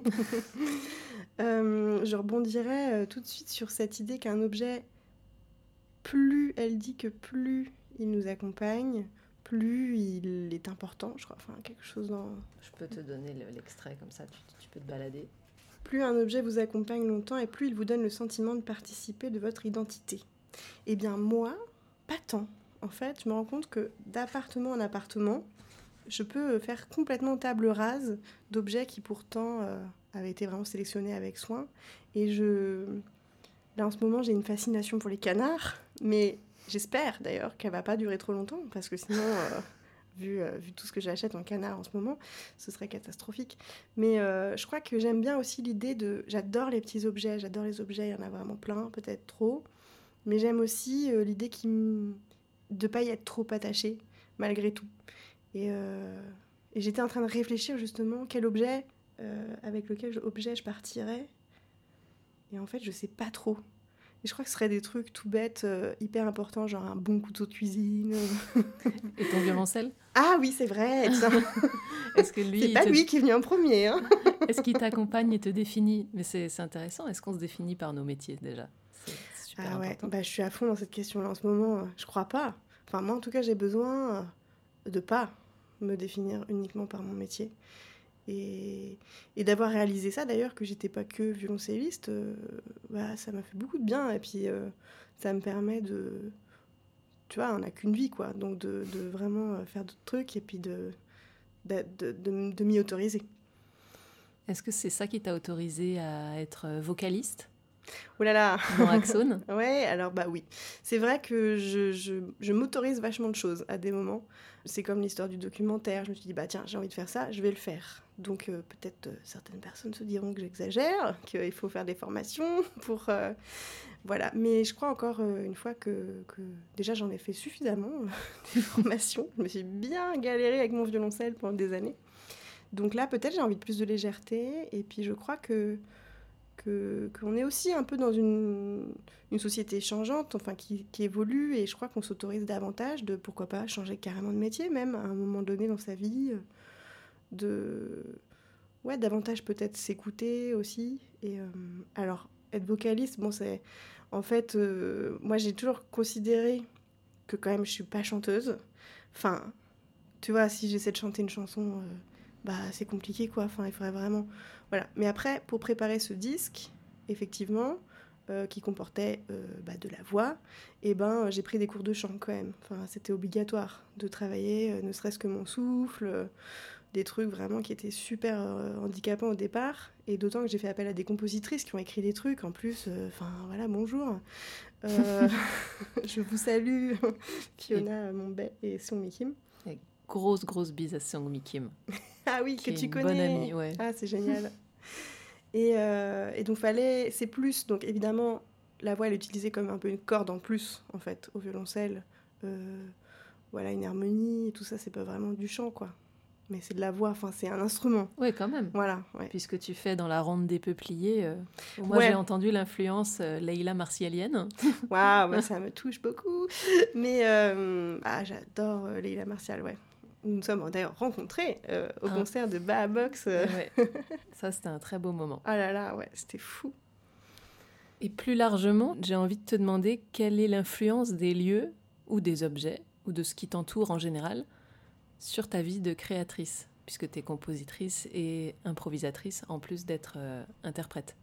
Je rebondirai tout de suite sur cette idée qu'un objet, elle dit que plus il nous accompagne, plus il est important, je crois. Enfin, quelque chose dans... Je peux te donner l'extrait, comme ça tu peux te balader. Plus un objet vous accompagne longtemps et plus il vous donne le sentiment de participer de votre identité. Eh bien, moi, pas tant. En fait, je me rends compte que d'appartement en appartement, je peux faire complètement table rase d'objets qui pourtant avaient été vraiment sélectionnés avec soin. Et là, en ce moment, j'ai une fascination pour les canards, mais j'espère d'ailleurs qu'elle ne va pas durer trop longtemps, parce que sinon, vu tout ce que j'achète en canard en ce moment, ce serait catastrophique. Mais je crois que j'aime bien aussi l'idée de... J'adore les petits objets, j'adore les objets, il y en a vraiment plein, peut-être trop. Mais j'aime aussi l'idée de ne pas y être trop attachée, malgré tout. Et j'étais en train de réfléchir justement quel objet, avec lequel je partirais. Et en fait, je sais pas trop. Et je crois que ce serait des trucs tout bêtes, hyper importants, genre un bon couteau de cuisine. Et ton violoncelle ? Ah oui, c'est vrai. Est-ce que lui, c'est pas lui qui est venu en premier. Hein. Est-ce qu'il t'accompagne et te définit ? Mais c'est intéressant. Est-ce qu'on se définit par nos métiers déjà ? C'est super Ah ouais, important. bah, je suis à fond dans cette question-là en ce moment. Je crois pas. Enfin, moi, en tout cas, j'ai besoin de pas me définir uniquement par mon métier. Et d'avoir réalisé ça, d'ailleurs, que j'étais pas que violoncelliste, bah, ça m'a fait beaucoup de bien. Et puis, ça me permet de... Tu vois, on n'a qu'une vie, quoi. Donc, de vraiment faire d'autres trucs et puis de m'y autoriser. Est-ce que c'est ça qui t'a autorisé à être vocaliste Oh là là. dans Axone? Ouais, alors bah oui. C'est vrai que je m'autorise vachement de choses à des moments. C'est comme l'histoire du documentaire. Je me suis dit, bah tiens, j'ai envie de faire ça, je vais le faire. Donc peut-être certaines personnes se diront que j'exagère, qu'il faut faire des formations pour... voilà. Mais je crois encore une fois que déjà j'en ai fait suffisamment des formations. Je me suis bien galérée avec mon violoncelle pendant des années. Donc là, peut-être j'ai envie de plus de légèreté. Et puis je crois qu'on est aussi un peu dans une société changeante, enfin qui évolue, et je crois qu'on s'autorise davantage de, pourquoi pas, changer carrément de métier, même à un moment donné dans sa vie, ouais, davantage peut-être s'écouter aussi. Et alors, être vocaliste, bon, c'est... En fait, moi j'ai toujours considéré que quand même je suis pas chanteuse. Enfin, tu vois, si j'essaie de chanter une chanson, bah c'est compliqué quoi, enfin il faudrait vraiment... Voilà. Mais après, pour préparer ce disque, effectivement, qui comportait de la voix, et ben j'ai pris des cours de chant quand même. Enfin, c'était obligatoire de travailler, ne serait-ce que mon souffle, des trucs vraiment qui étaient super handicapants au départ, et d'autant que j'ai fait appel à des compositrices qui ont écrit des trucs en plus, enfin voilà, bonjour. Je vous salue, Fiona Monbet et Song Kim. Grosse bise à Seungmi Kim. Ah oui, que tu connais. Bonne amie, ouais. Ah, c'est génial. Et donc, c'est plus, donc évidemment, la voix, elle est utilisée comme un peu une corde en plus, en fait, au violoncelle. Voilà, une harmonie, et tout ça, c'est pas vraiment du chant, quoi. Mais c'est de la voix, enfin, c'est un instrument. Oui, quand même. Voilà, ouais. Puisque tu fais dans la ronde des peupliers. Moi, ouais. J'ai entendu l'influence Leila Martialienne. Waouh, bah, ça me touche beaucoup. Mais j'adore Leila Martial, ouais. Nous nous sommes d'ailleurs rencontrés au concert de Baha Box. Ouais. Ça, c'était un très beau moment. Ah là là, ouais, c'était fou. Et plus largement, j'ai envie de te demander quelle est l'influence des lieux ou des objets ou de ce qui t'entoure en général sur ta vie de créatrice, puisque tu es compositrice et improvisatrice en plus d'être interprète.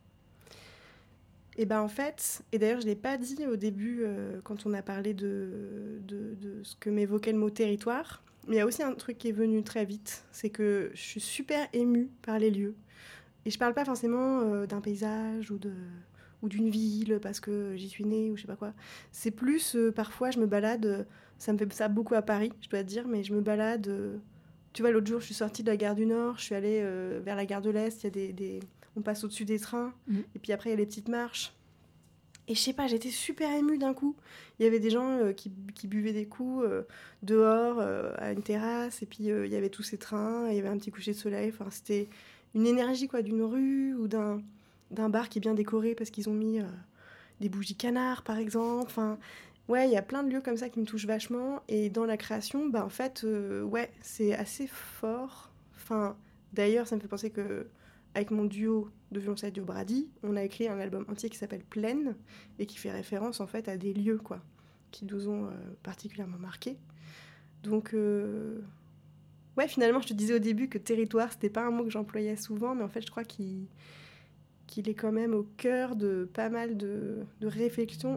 Et ben en fait, et d'ailleurs je l'ai pas dit au début quand on a parlé de ce que m'évoquait le mot territoire, mais il y a aussi un truc qui est venu très vite, c'est que je suis super émue par les lieux. Et je parle pas forcément d'un paysage ou d'une ville parce que j'y suis née ou je sais pas quoi. C'est plus, parfois je me balade, ça me fait ça beaucoup à Paris, je dois te dire, mais je me balade... tu vois, l'autre jour je suis sortie de la gare du Nord, je suis allée vers la gare de l'Est, il y a on passe au-dessus des trains, et puis après il y a les petites marches. Et je sais pas, j'étais super émue d'un coup. Il y avait des gens qui buvaient des coups dehors, à une terrasse, et puis il y avait tous ces trains, il y avait un petit coucher de soleil. Enfin, c'était une énergie quoi, d'une rue ou d'un bar qui est bien décoré parce qu'ils ont mis des bougies canards, par exemple. Enfin, ouais, il y a plein de lieux comme ça qui me touchent vachement. Et dans la création, bah, en fait, ouais, c'est assez fort. Enfin, d'ailleurs, ça me fait penser que avec mon duo de violoncelle duo Brady, on a écrit un album entier qui s'appelle Plaine et qui fait référence en fait à des lieux quoi, qui nous ont particulièrement marqués. Donc, ouais, finalement, je te disais au début que territoire, c'était pas un mot que j'employais souvent, mais en fait, je crois qu'il est quand même au cœur de pas mal de réflexion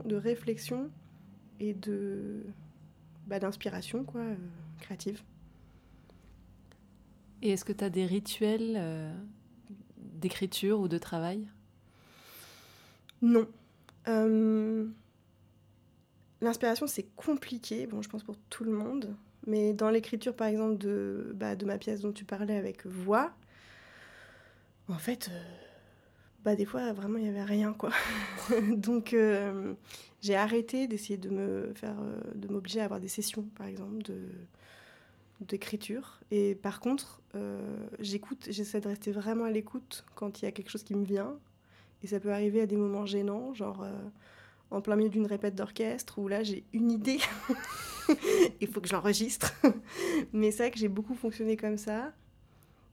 et d'inspiration quoi, créative. Et est-ce que tu as des rituels d'écriture ou de travail ? Non. L'inspiration, c'est compliqué, bon, je pense pour tout le monde, mais dans l'écriture, par exemple, de ma pièce dont tu parlais avec voix, en fait, des fois, vraiment, il n'y avait rien, quoi. Donc, j'ai arrêté d'essayer de m'obliger à avoir des sessions, par exemple, d'écriture. Et par contre, j'essaie de rester vraiment à l'écoute quand il y a quelque chose qui me vient. Et ça peut arriver à des moments gênants, genre en plein milieu d'une répète d'orchestre, où là, j'ai une idée. Il faut que je l'enregistre. Mais c'est vrai que j'ai beaucoup fonctionné comme ça.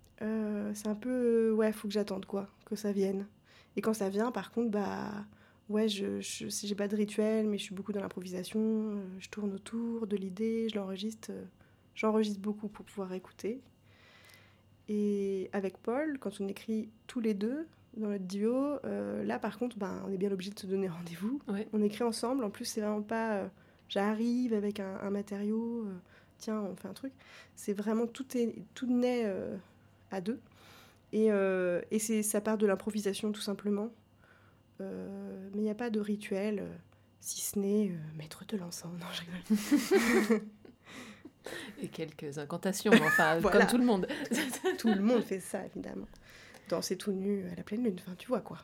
C'est un peu... ouais, il faut que j'attende, quoi, que ça vienne. Et quand ça vient, par contre, ouais, j'ai pas de rituel, mais je suis beaucoup dans l'improvisation. Je tourne autour de l'idée, je l'enregistre. J'enregistre beaucoup pour pouvoir écouter. Et avec Paul, quand on écrit tous les deux dans notre duo, là par contre, on est bien obligé de se donner rendez-vous. Ouais. On écrit ensemble. En plus, c'est vraiment pas j'arrive avec un matériau, tiens, on fait un truc. C'est vraiment tout naît à deux. Et ça part de l'improvisation tout simplement. Mais il n'y a pas de rituel, si ce n'est mettre de l'encens. Non, je rigole. Et quelques incantations, enfin, voilà. Comme tout le monde. Tout le monde fait ça, évidemment. Danser tout nu à la pleine lune, enfin, tu vois quoi.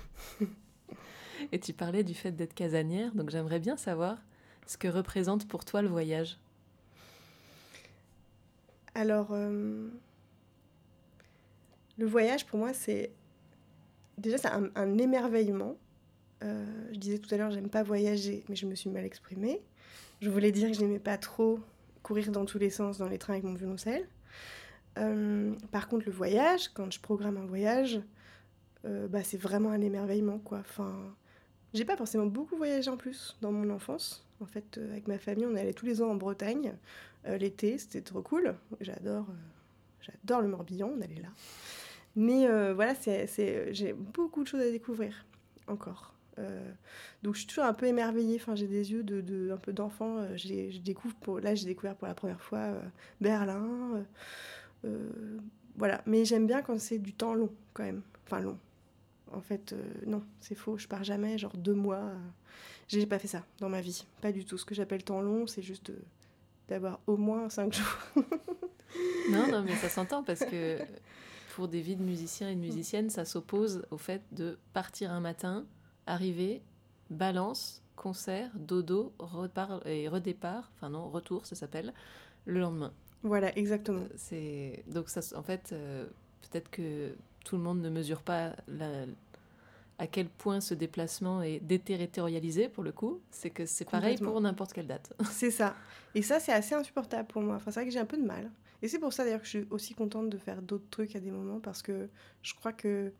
Et tu parlais du fait d'être casanière, donc j'aimerais bien savoir ce que représente pour toi le voyage. Alors, le voyage, pour moi, c'est un émerveillement. Je disais tout à l'heure, j'aime pas voyager, mais je me suis mal exprimée. Je voulais dire que je n'aimais pas trop courir dans tous les sens dans les trains avec mon violoncelle. Par contre, le voyage, quand je programme un voyage, c'est vraiment un émerveillement, quoi. Enfin, j'ai pas forcément beaucoup voyagé en plus dans mon enfance. En fait, avec ma famille, on allait tous les ans en Bretagne. L'été, c'était trop cool. J'adore le Morbihan, on allait là. Mais voilà, j'ai beaucoup de choses à découvrir encore. Donc je suis toujours un peu émerveillée. Enfin, j'ai des yeux un peu d'enfant. J'ai découvert pour la première fois Berlin. Voilà, mais j'aime bien quand c'est du temps long quand même. Enfin long. En fait, non, c'est faux. Je pars jamais, genre 2 mois. J'ai pas fait ça dans ma vie. Pas du tout. Ce que j'appelle temps long, c'est juste d'avoir au moins 5 jours. Non, mais ça s'entend parce que pour des vies de musiciens et de musiciennes, ça s'oppose au fait de partir un matin, arriver, balance, concert, dodo, redépart, enfin non, retour, ça s'appelle, le lendemain. Voilà, exactement. Donc ça, en fait, peut-être que tout le monde ne mesure pas à quel point ce déplacement est déterritorialisé pour le coup. C'est que c'est pareil pour n'importe quelle date. C'est ça. Et ça, c'est assez insupportable pour moi. Enfin, c'est vrai que j'ai un peu de mal. Et c'est pour ça d'ailleurs que je suis aussi contente de faire d'autres trucs à des moments, parce que je crois que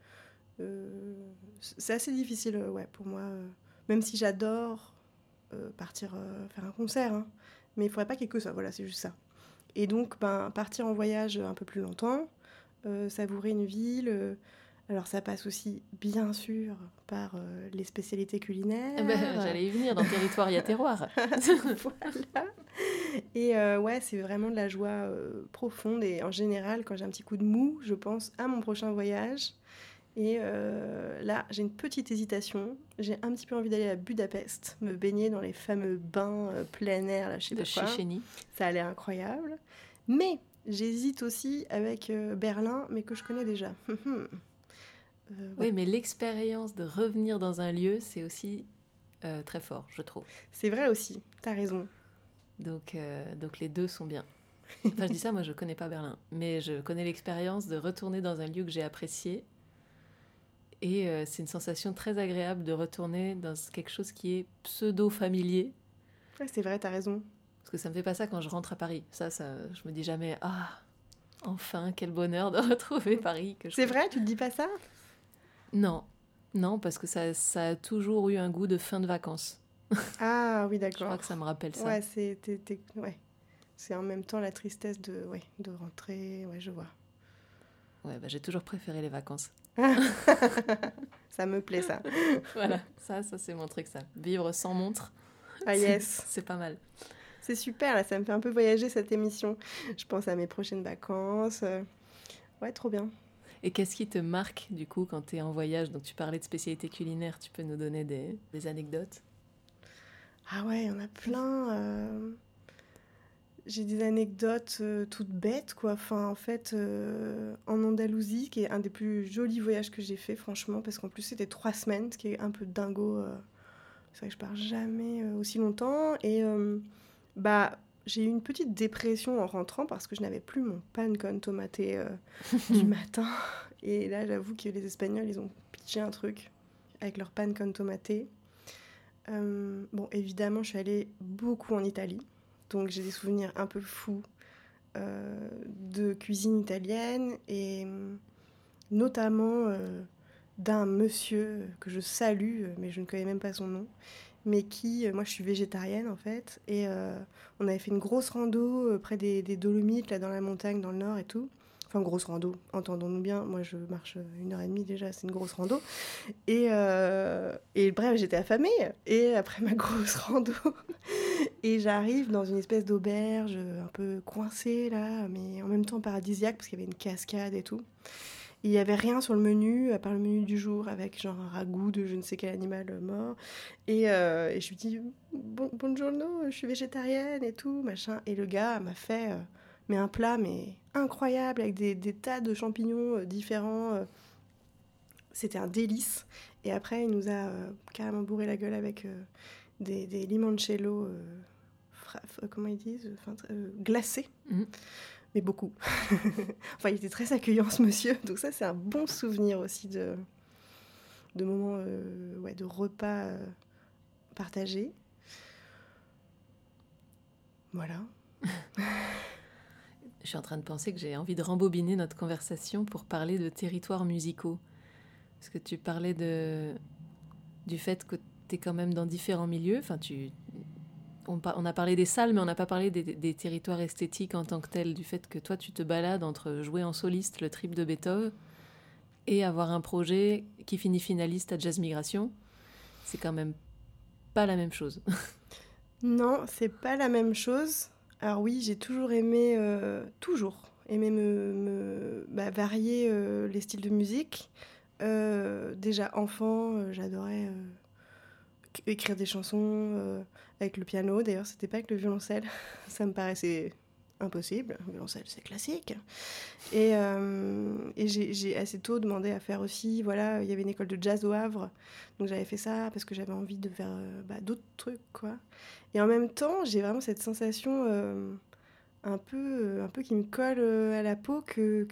c'est assez difficile pour moi, même si j'adore partir faire un concert, hein, mais il faudrait pas qu'il y ait que ça, voilà, c'est juste ça. Et donc partir en voyage un peu plus longtemps, savourer une ville, alors ça passe aussi bien sûr par les spécialités culinaires. J'allais y venir, dans Territoire il y a terroir. Voilà. Et ouais, c'est vraiment de la joie profonde. Et en général, quand j'ai un petit coup de mou, je pense à mon prochain voyage. Et là, j'ai une petite hésitation. J'ai un petit peu envie d'aller à Budapest, me baigner dans les fameux bains plein air, là, je sais pas quoi. Széchenyi. Ça a l'air incroyable. Mais j'hésite aussi avec Berlin, mais que je connais déjà. Oui, mais l'expérience de revenir dans un lieu, c'est aussi très fort, je trouve. C'est vrai aussi, t'as raison. Donc les deux sont bien. Enfin, je dis ça, moi je connais pas Berlin, mais je connais l'expérience de retourner dans un lieu que j'ai apprécié. Et c'est une sensation très agréable de retourner dans quelque chose qui est pseudo-familier. Ouais, c'est vrai, t'as raison. Parce que ça me fait pas ça quand je rentre à Paris. Ça je me dis jamais, enfin, quel bonheur de retrouver Paris. C'est vrai, tu te dis pas ça ? Non, parce que ça a toujours eu un goût de fin de vacances. Ah oui, d'accord. Je crois que ça me rappelle ça. Ouais, c'est en même temps la tristesse de rentrer, ouais, je vois. Ouais, j'ai toujours préféré les vacances. Ça me plaît, ça. Voilà, ça c'est mon truc, ça. Vivre sans montre, c'est pas mal. C'est super, là, ça me fait un peu voyager cette émission. Je pense à mes prochaines vacances. Ouais, trop bien. Et qu'est-ce qui te marque, du coup, quand tu es en voyage ? Donc, tu parlais de spécialités culinaires, tu peux nous donner des anecdotes ? Ah ouais, il y en a plein. J'ai des anecdotes toutes bêtes, quoi. Enfin, en fait, en Andalousie, qui est un des plus jolis voyages que j'ai fait, franchement, parce qu'en plus, c'était 3 semaines, ce qui est un peu dingo. C'est vrai que je pars jamais aussi longtemps. Et j'ai eu une petite dépression en rentrant parce que je n'avais plus mon pan con tomaté du matin. Et là, j'avoue que les Espagnols, ils ont pitché un truc avec leur pan con tomaté. Bon, évidemment, je suis allée beaucoup en Italie. Donc, j'ai des souvenirs un peu fous de cuisine italienne et notamment d'un monsieur que je salue, mais je ne connais même pas son nom, mais qui, moi je suis végétarienne en fait, et on avait fait une grosse rando près des Dolomites, là dans la montagne, dans le nord et tout. Enfin, grosse rando, entendons-nous bien, moi je marche 1h30 déjà, c'est une grosse rando. Et bref, j'étais affamée, et après ma grosse rando, et j'arrive dans une espèce d'auberge un peu coincée là, mais en même temps paradisiaque, parce qu'il y avait une cascade et tout. Il n'y avait rien sur le menu, à part le menu du jour, avec genre un ragoût de je ne sais quel animal mort. Et je lui dis Buongiorno, je suis végétarienne et tout, machin. Et le gars m'a fait mais un plat mais incroyable, avec des tas de champignons différents. C'était un délice. Et après, il nous a carrément bourré la gueule avec des limoncello, comment ils disent, glacés. Mmh. Mais beaucoup. Enfin, il était très accueillant, ce monsieur. Donc ça, c'est un bon souvenir aussi de moments, de repas partagés. Voilà. Je suis en train de penser que j'ai envie de rembobiner notre conversation pour parler de territoires musicaux. Parce que tu parlais du fait que tu es quand même dans différents milieux. Enfin, on a parlé des salles, mais on n'a pas parlé des territoires esthétiques en tant que tels, du fait que toi, tu te balades entre jouer en soliste le trip de Beethoven et avoir un projet qui finit finaliste à Jazz Migration. C'est quand même pas la même chose. Non, c'est pas la même chose. Alors oui, j'ai toujours aimé varier les styles de musique. Déjà enfant, j'adorais écrire des chansons avec le piano. D'ailleurs, c'était pas avec le violoncelle. Ça me paraissait impossible. Le violoncelle, c'est classique. Et j'ai assez tôt demandé à faire aussi, voilà, il y avait une école de jazz au Havre, donc j'avais fait ça parce que j'avais envie de faire d'autres trucs, quoi. Et en même temps, j'ai vraiment cette sensation un peu qui me colle à la peau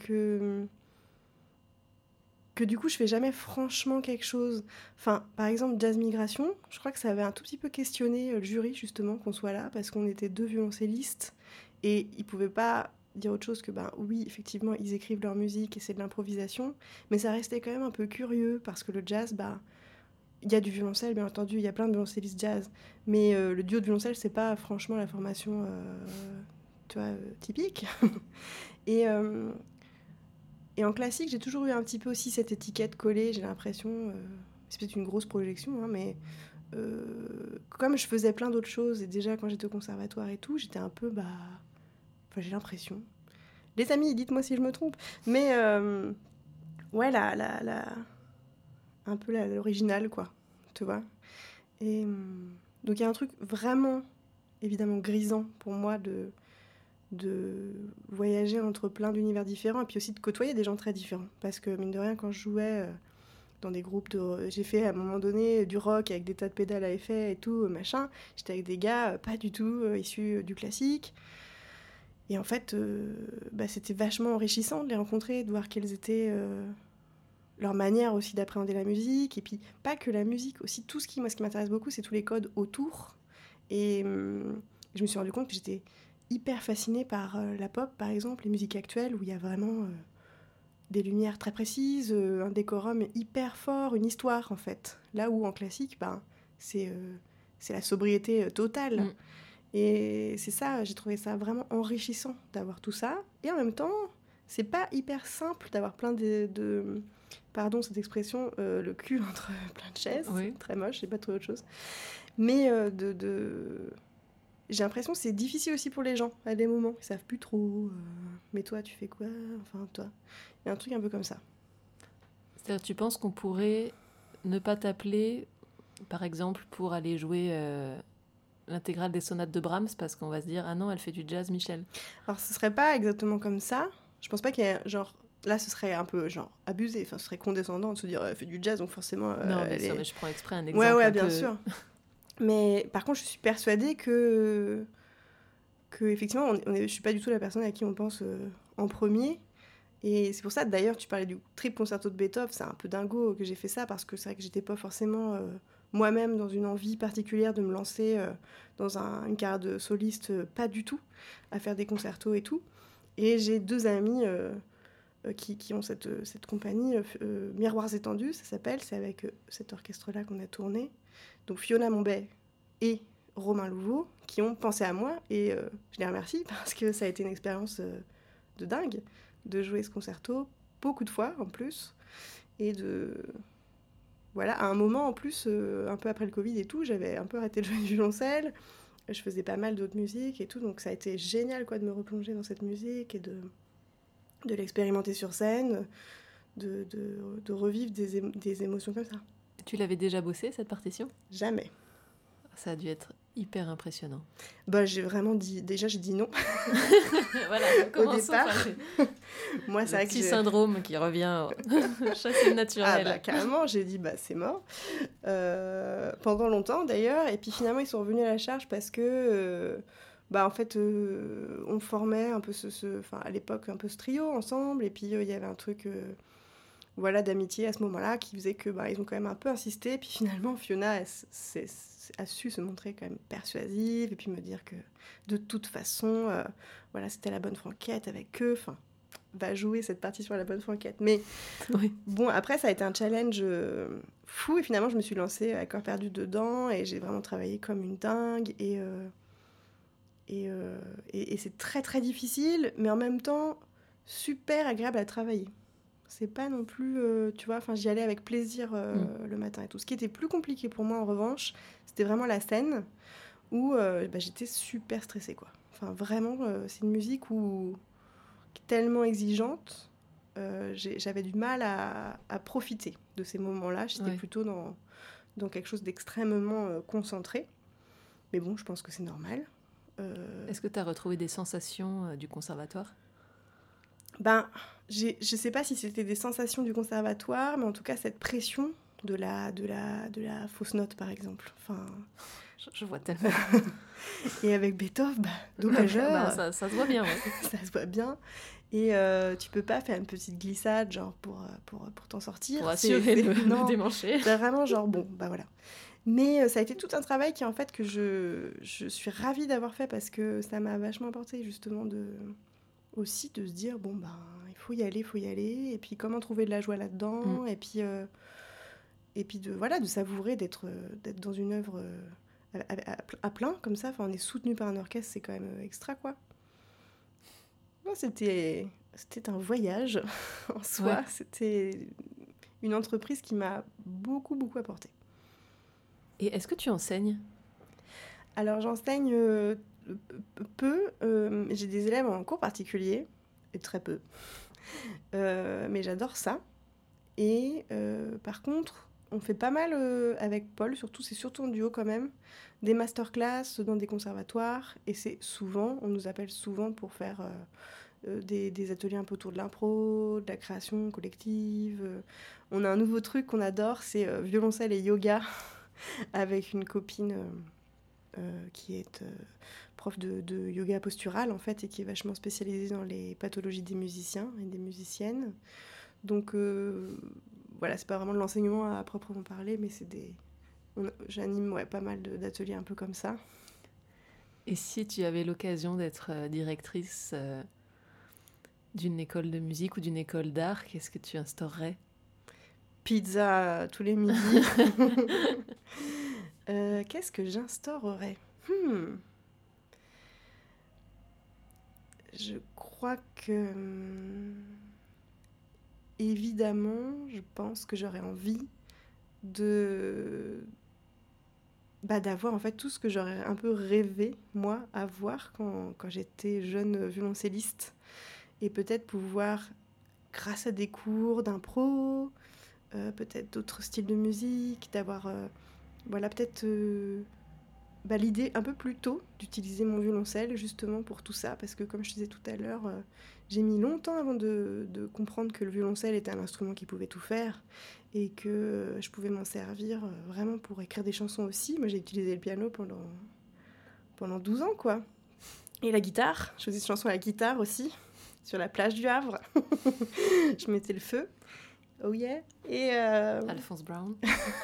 que du coup, je fais jamais franchement quelque chose. Enfin, par exemple, Jazz Migration, je crois que ça avait un tout petit peu questionné le jury, justement, qu'on soit là, parce qu'on était 2 violoncellistes, et ils pouvaient pas dire autre chose que, oui, effectivement, ils écrivent leur musique et c'est de l'improvisation, mais ça restait quand même un peu curieux, parce que le jazz, il y a du violoncelle, bien entendu, il y a plein de violoncellistes jazz, mais le duo de violoncelle, c'est pas franchement la formation, typique. Et... Et en classique, j'ai toujours eu un petit peu aussi cette étiquette collée, j'ai l'impression, c'est peut-être une grosse projection, hein, mais comme je faisais plein d'autres choses, et déjà quand j'étais au conservatoire et tout, j'étais un peu, j'ai l'impression. Les amis, dites-moi si je me trompe, mais ouais, un peu l'original, quoi, tu vois. Et donc il y a un truc vraiment, évidemment, grisant pour moi de voyager entre plein d'univers différents et puis aussi de côtoyer des gens très différents. Parce que, mine de rien, quand je jouais dans des groupes j'ai fait à un moment donné du rock avec des tas de pédales à effet et tout, machin. J'étais avec des gars pas du tout issus du classique. Et en fait, c'était vachement enrichissant de les rencontrer, de voir quelles étaient leur manière aussi d'appréhender la musique. Et puis, pas que la musique, aussi tout ce qui m'intéresse beaucoup, c'est tous les codes autour. Et je me suis rendu compte que j'étais hyper fascinée par la pop, par exemple, les musiques actuelles, où il y a vraiment des lumières très précises, un décorum hyper fort, une histoire, en fait. Là où, en classique, c'est la sobriété totale. Mm. Et c'est ça, j'ai trouvé ça vraiment enrichissant d'avoir tout ça. Et en même temps, c'est pas hyper simple d'avoir plein de pardon cette expression, le cul entre plein de chaises. Oui. Très moche, j'ai pas trouvé autre chose. Mais j'ai l'impression que c'est difficile aussi pour les gens, à des moments. Ils savent plus trop. Mais toi, tu fais quoi ? Enfin, toi. Il y a un truc un peu comme ça. C'est-à-dire, tu penses qu'on pourrait ne pas t'appeler, par exemple, pour aller jouer l'intégrale des sonates de Brahms, parce qu'on va se dire, ah non, elle fait du jazz, Michel. Alors, ce serait pas exactement comme ça. Je pense pas qu'il y ait, genre... Là, ce serait un peu, genre, abusé. Enfin, ce serait condescendant de se dire, elle fait du jazz, donc forcément... non, bien sûr, mais je prends exprès un exemple. Ouais, bien sûr. Mais par contre, je suis persuadée que effectivement, je suis pas du tout la personne à qui on pense en premier. Et c'est pour ça, d'ailleurs, tu parlais du trip concerto de Beethoven, c'est un peu dingo que j'ai fait ça, parce que c'est vrai que j'étais pas forcément moi-même dans une envie particulière de me lancer dans une carrière de soliste, pas du tout, à faire des concertos et tout. Et j'ai 2 amis qui ont cette compagnie Miroirs étendus, ça s'appelle. C'est avec cet orchestre-là qu'on a tourné. Donc Fiona Mombay et Romain Louveau qui ont pensé à moi et je les remercie parce que ça a été une expérience de dingue de jouer ce concerto beaucoup de fois en plus et voilà, à un moment en plus, un peu après le Covid et tout, j'avais un peu arrêté de jouer du violoncelle, je faisais pas mal d'autres musiques et tout, donc ça a été génial quoi, de me replonger dans cette musique et de l'expérimenter sur scène, de revivre des émotions comme ça. Tu l'avais déjà bossé, cette partition ? Jamais. Ça a dû être hyper impressionnant. Bah, j'ai vraiment dit... Déjà, j'ai dit non. Voilà, au départ. Moi, c'est vrai que petit syndrome qui revient chasser naturel. Ah bah, carrément, j'ai dit, bah, c'est mort. Pendant longtemps, d'ailleurs. Et puis, finalement, ils sont revenus à la charge parce que... en fait, on formait un peu à l'époque, un peu ce trio ensemble. Et puis, il y avait un truc... d'amitié à ce moment-là qui faisait que ils ont quand même un peu insisté. Puis finalement, Fiona a su se montrer quand même persuasive et puis me dire que de toute façon, c'était la bonne franquette avec eux. Enfin, va jouer cette partition à la bonne franquette. Mais oui. Bon, après, ça a été un challenge fou et finalement, je me suis lancée à corps perdu dedans et j'ai vraiment travaillé comme une dingue et c'est très très difficile, mais en même temps super agréable à travailler. C'est pas non plus, j'y allais avec plaisir le matin et tout. Ce qui était plus compliqué pour moi, en revanche, c'était vraiment la scène où j'étais super stressée, quoi. Enfin, vraiment, c'est une musique tellement exigeante, j'avais du mal à profiter de ces moments-là. J'étais plutôt dans quelque chose d'extrêmement concentré. Mais bon, je pense que c'est normal. Est-ce que tu as retrouvé des sensations du conservatoire ? Je sais pas si c'était des sensations du conservatoire, mais en tout cas cette pression de la fausse note par exemple. Enfin, je vois tellement. Et avec Beethoven, dommageur. Ça se voit bien. Ouais. Ça se voit bien. Et tu peux pas faire une petite glissade genre pour t'en sortir. Pour assurer le démancher. C'est vraiment genre voilà. Mais ça a été tout un travail qui en fait que je suis ravie d'avoir fait parce que ça m'a vachement apporté justement aussi de se dire il faut y aller et puis comment trouver de la joie là-dedans et puis de savourer d'être dans une œuvre à plein comme ça. Enfin, on est soutenu par un orchestre, c'est quand même extra quoi. Non, c'était un voyage en soi. Ouais. C'était une entreprise qui m'a beaucoup beaucoup apporté. Et est-ce que tu enseignes ? Alors j'enseigne peu, j'ai des élèves en cours particulier, et très peu, mais j'adore ça. Et par contre, on fait pas mal avec Paul, c'est surtout en duo quand même, des masterclass dans des conservatoires, et on nous appelle souvent pour faire des ateliers un peu autour de l'impro, de la création collective. On a un nouveau truc qu'on adore, c'est violoncelle et yoga, avec une copine... qui est prof de yoga postural en fait et qui est vachement spécialisée dans les pathologies des musiciens et des musiciennes. Donc c'est pas vraiment de l'enseignement à proprement parler, mais j'anime pas mal d'ateliers un peu comme ça. Et si tu avais l'occasion d'être directrice d'une école de musique ou d'une école d'art, qu'est-ce que tu instaurerais ? Pizza tous les midis. Qu'est-ce que j'instaurerais ? Je crois que... évidemment, je pense que j'aurais envie d'avoir en fait tout ce que j'aurais un peu rêvé, moi, avoir quand j'étais jeune violoncelliste. Et peut-être pouvoir, grâce à des cours d'impro, peut-être d'autres styles de musique, d'avoir... peut-être l'idée un peu plus tôt d'utiliser mon violoncelle justement pour tout ça, parce que comme je disais tout à l'heure, j'ai mis longtemps avant de comprendre que le violoncelle était un instrument qui pouvait tout faire et que je pouvais m'en servir vraiment pour écrire des chansons aussi. Moi j'ai utilisé le piano pendant 12 ans quoi. Et la guitare, je faisais des chansons à la guitare aussi, sur la plage du Havre. Je mettais le feu. Oh yeah. Et Alphonse Brown.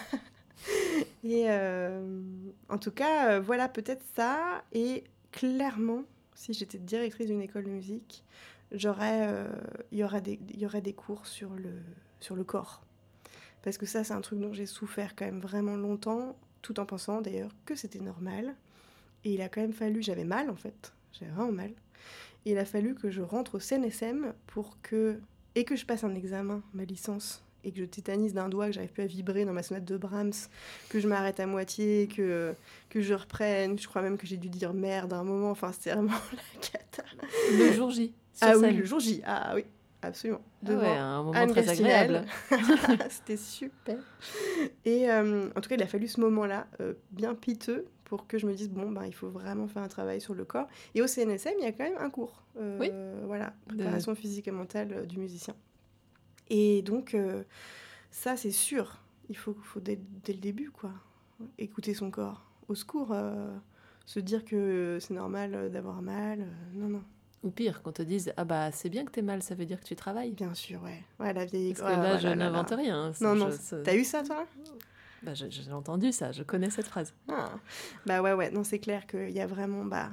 Et en tout cas, peut-être ça. Et clairement, si j'étais directrice d'une école de musique, il y aurait des cours sur le corps. Parce que ça, c'est un truc dont j'ai souffert quand même vraiment longtemps, tout en pensant d'ailleurs que c'était normal. Et il a quand même fallu, j'avais mal en fait, j'avais vraiment mal. Et il a fallu que je rentre au CNSM et que je passe un examen, ma licence, et que je tétanise d'un doigt, que j'arrive plus à vibrer dans ma sonate de Brahms, que je m'arrête à moitié, que je reprenne. Je crois même que j'ai dû dire merde à un moment. Enfin, c'était vraiment la cata. Le jour J. Ah oui, le jour J. Ah oui, absolument. Devant un moment très agréable. C'était super. Et en tout cas, il a fallu ce moment-là, bien piteux, pour que je me dise, bon, il faut vraiment faire un travail sur le corps. Et au CNSM, il y a quand même un cours. Oui. Voilà, préparation physique et mentale du musicien. Et donc, ça, c'est sûr. Il faut dès le début, quoi, écouter son corps. Au secours, se dire que c'est normal d'avoir mal. Non. Ou pire, qu'on te dise « Ah bah, c'est bien que t'aies mal, ça veut dire que tu travailles. » Bien sûr, ouais. Ouais, la vieille... Parce que là, je n'invente rien. Non. T'as eu ça, toi ? Bah, j'ai entendu ça, je connais cette phrase. Ah. Bah ouais, non, c'est clair qu'il y a vraiment... Moi,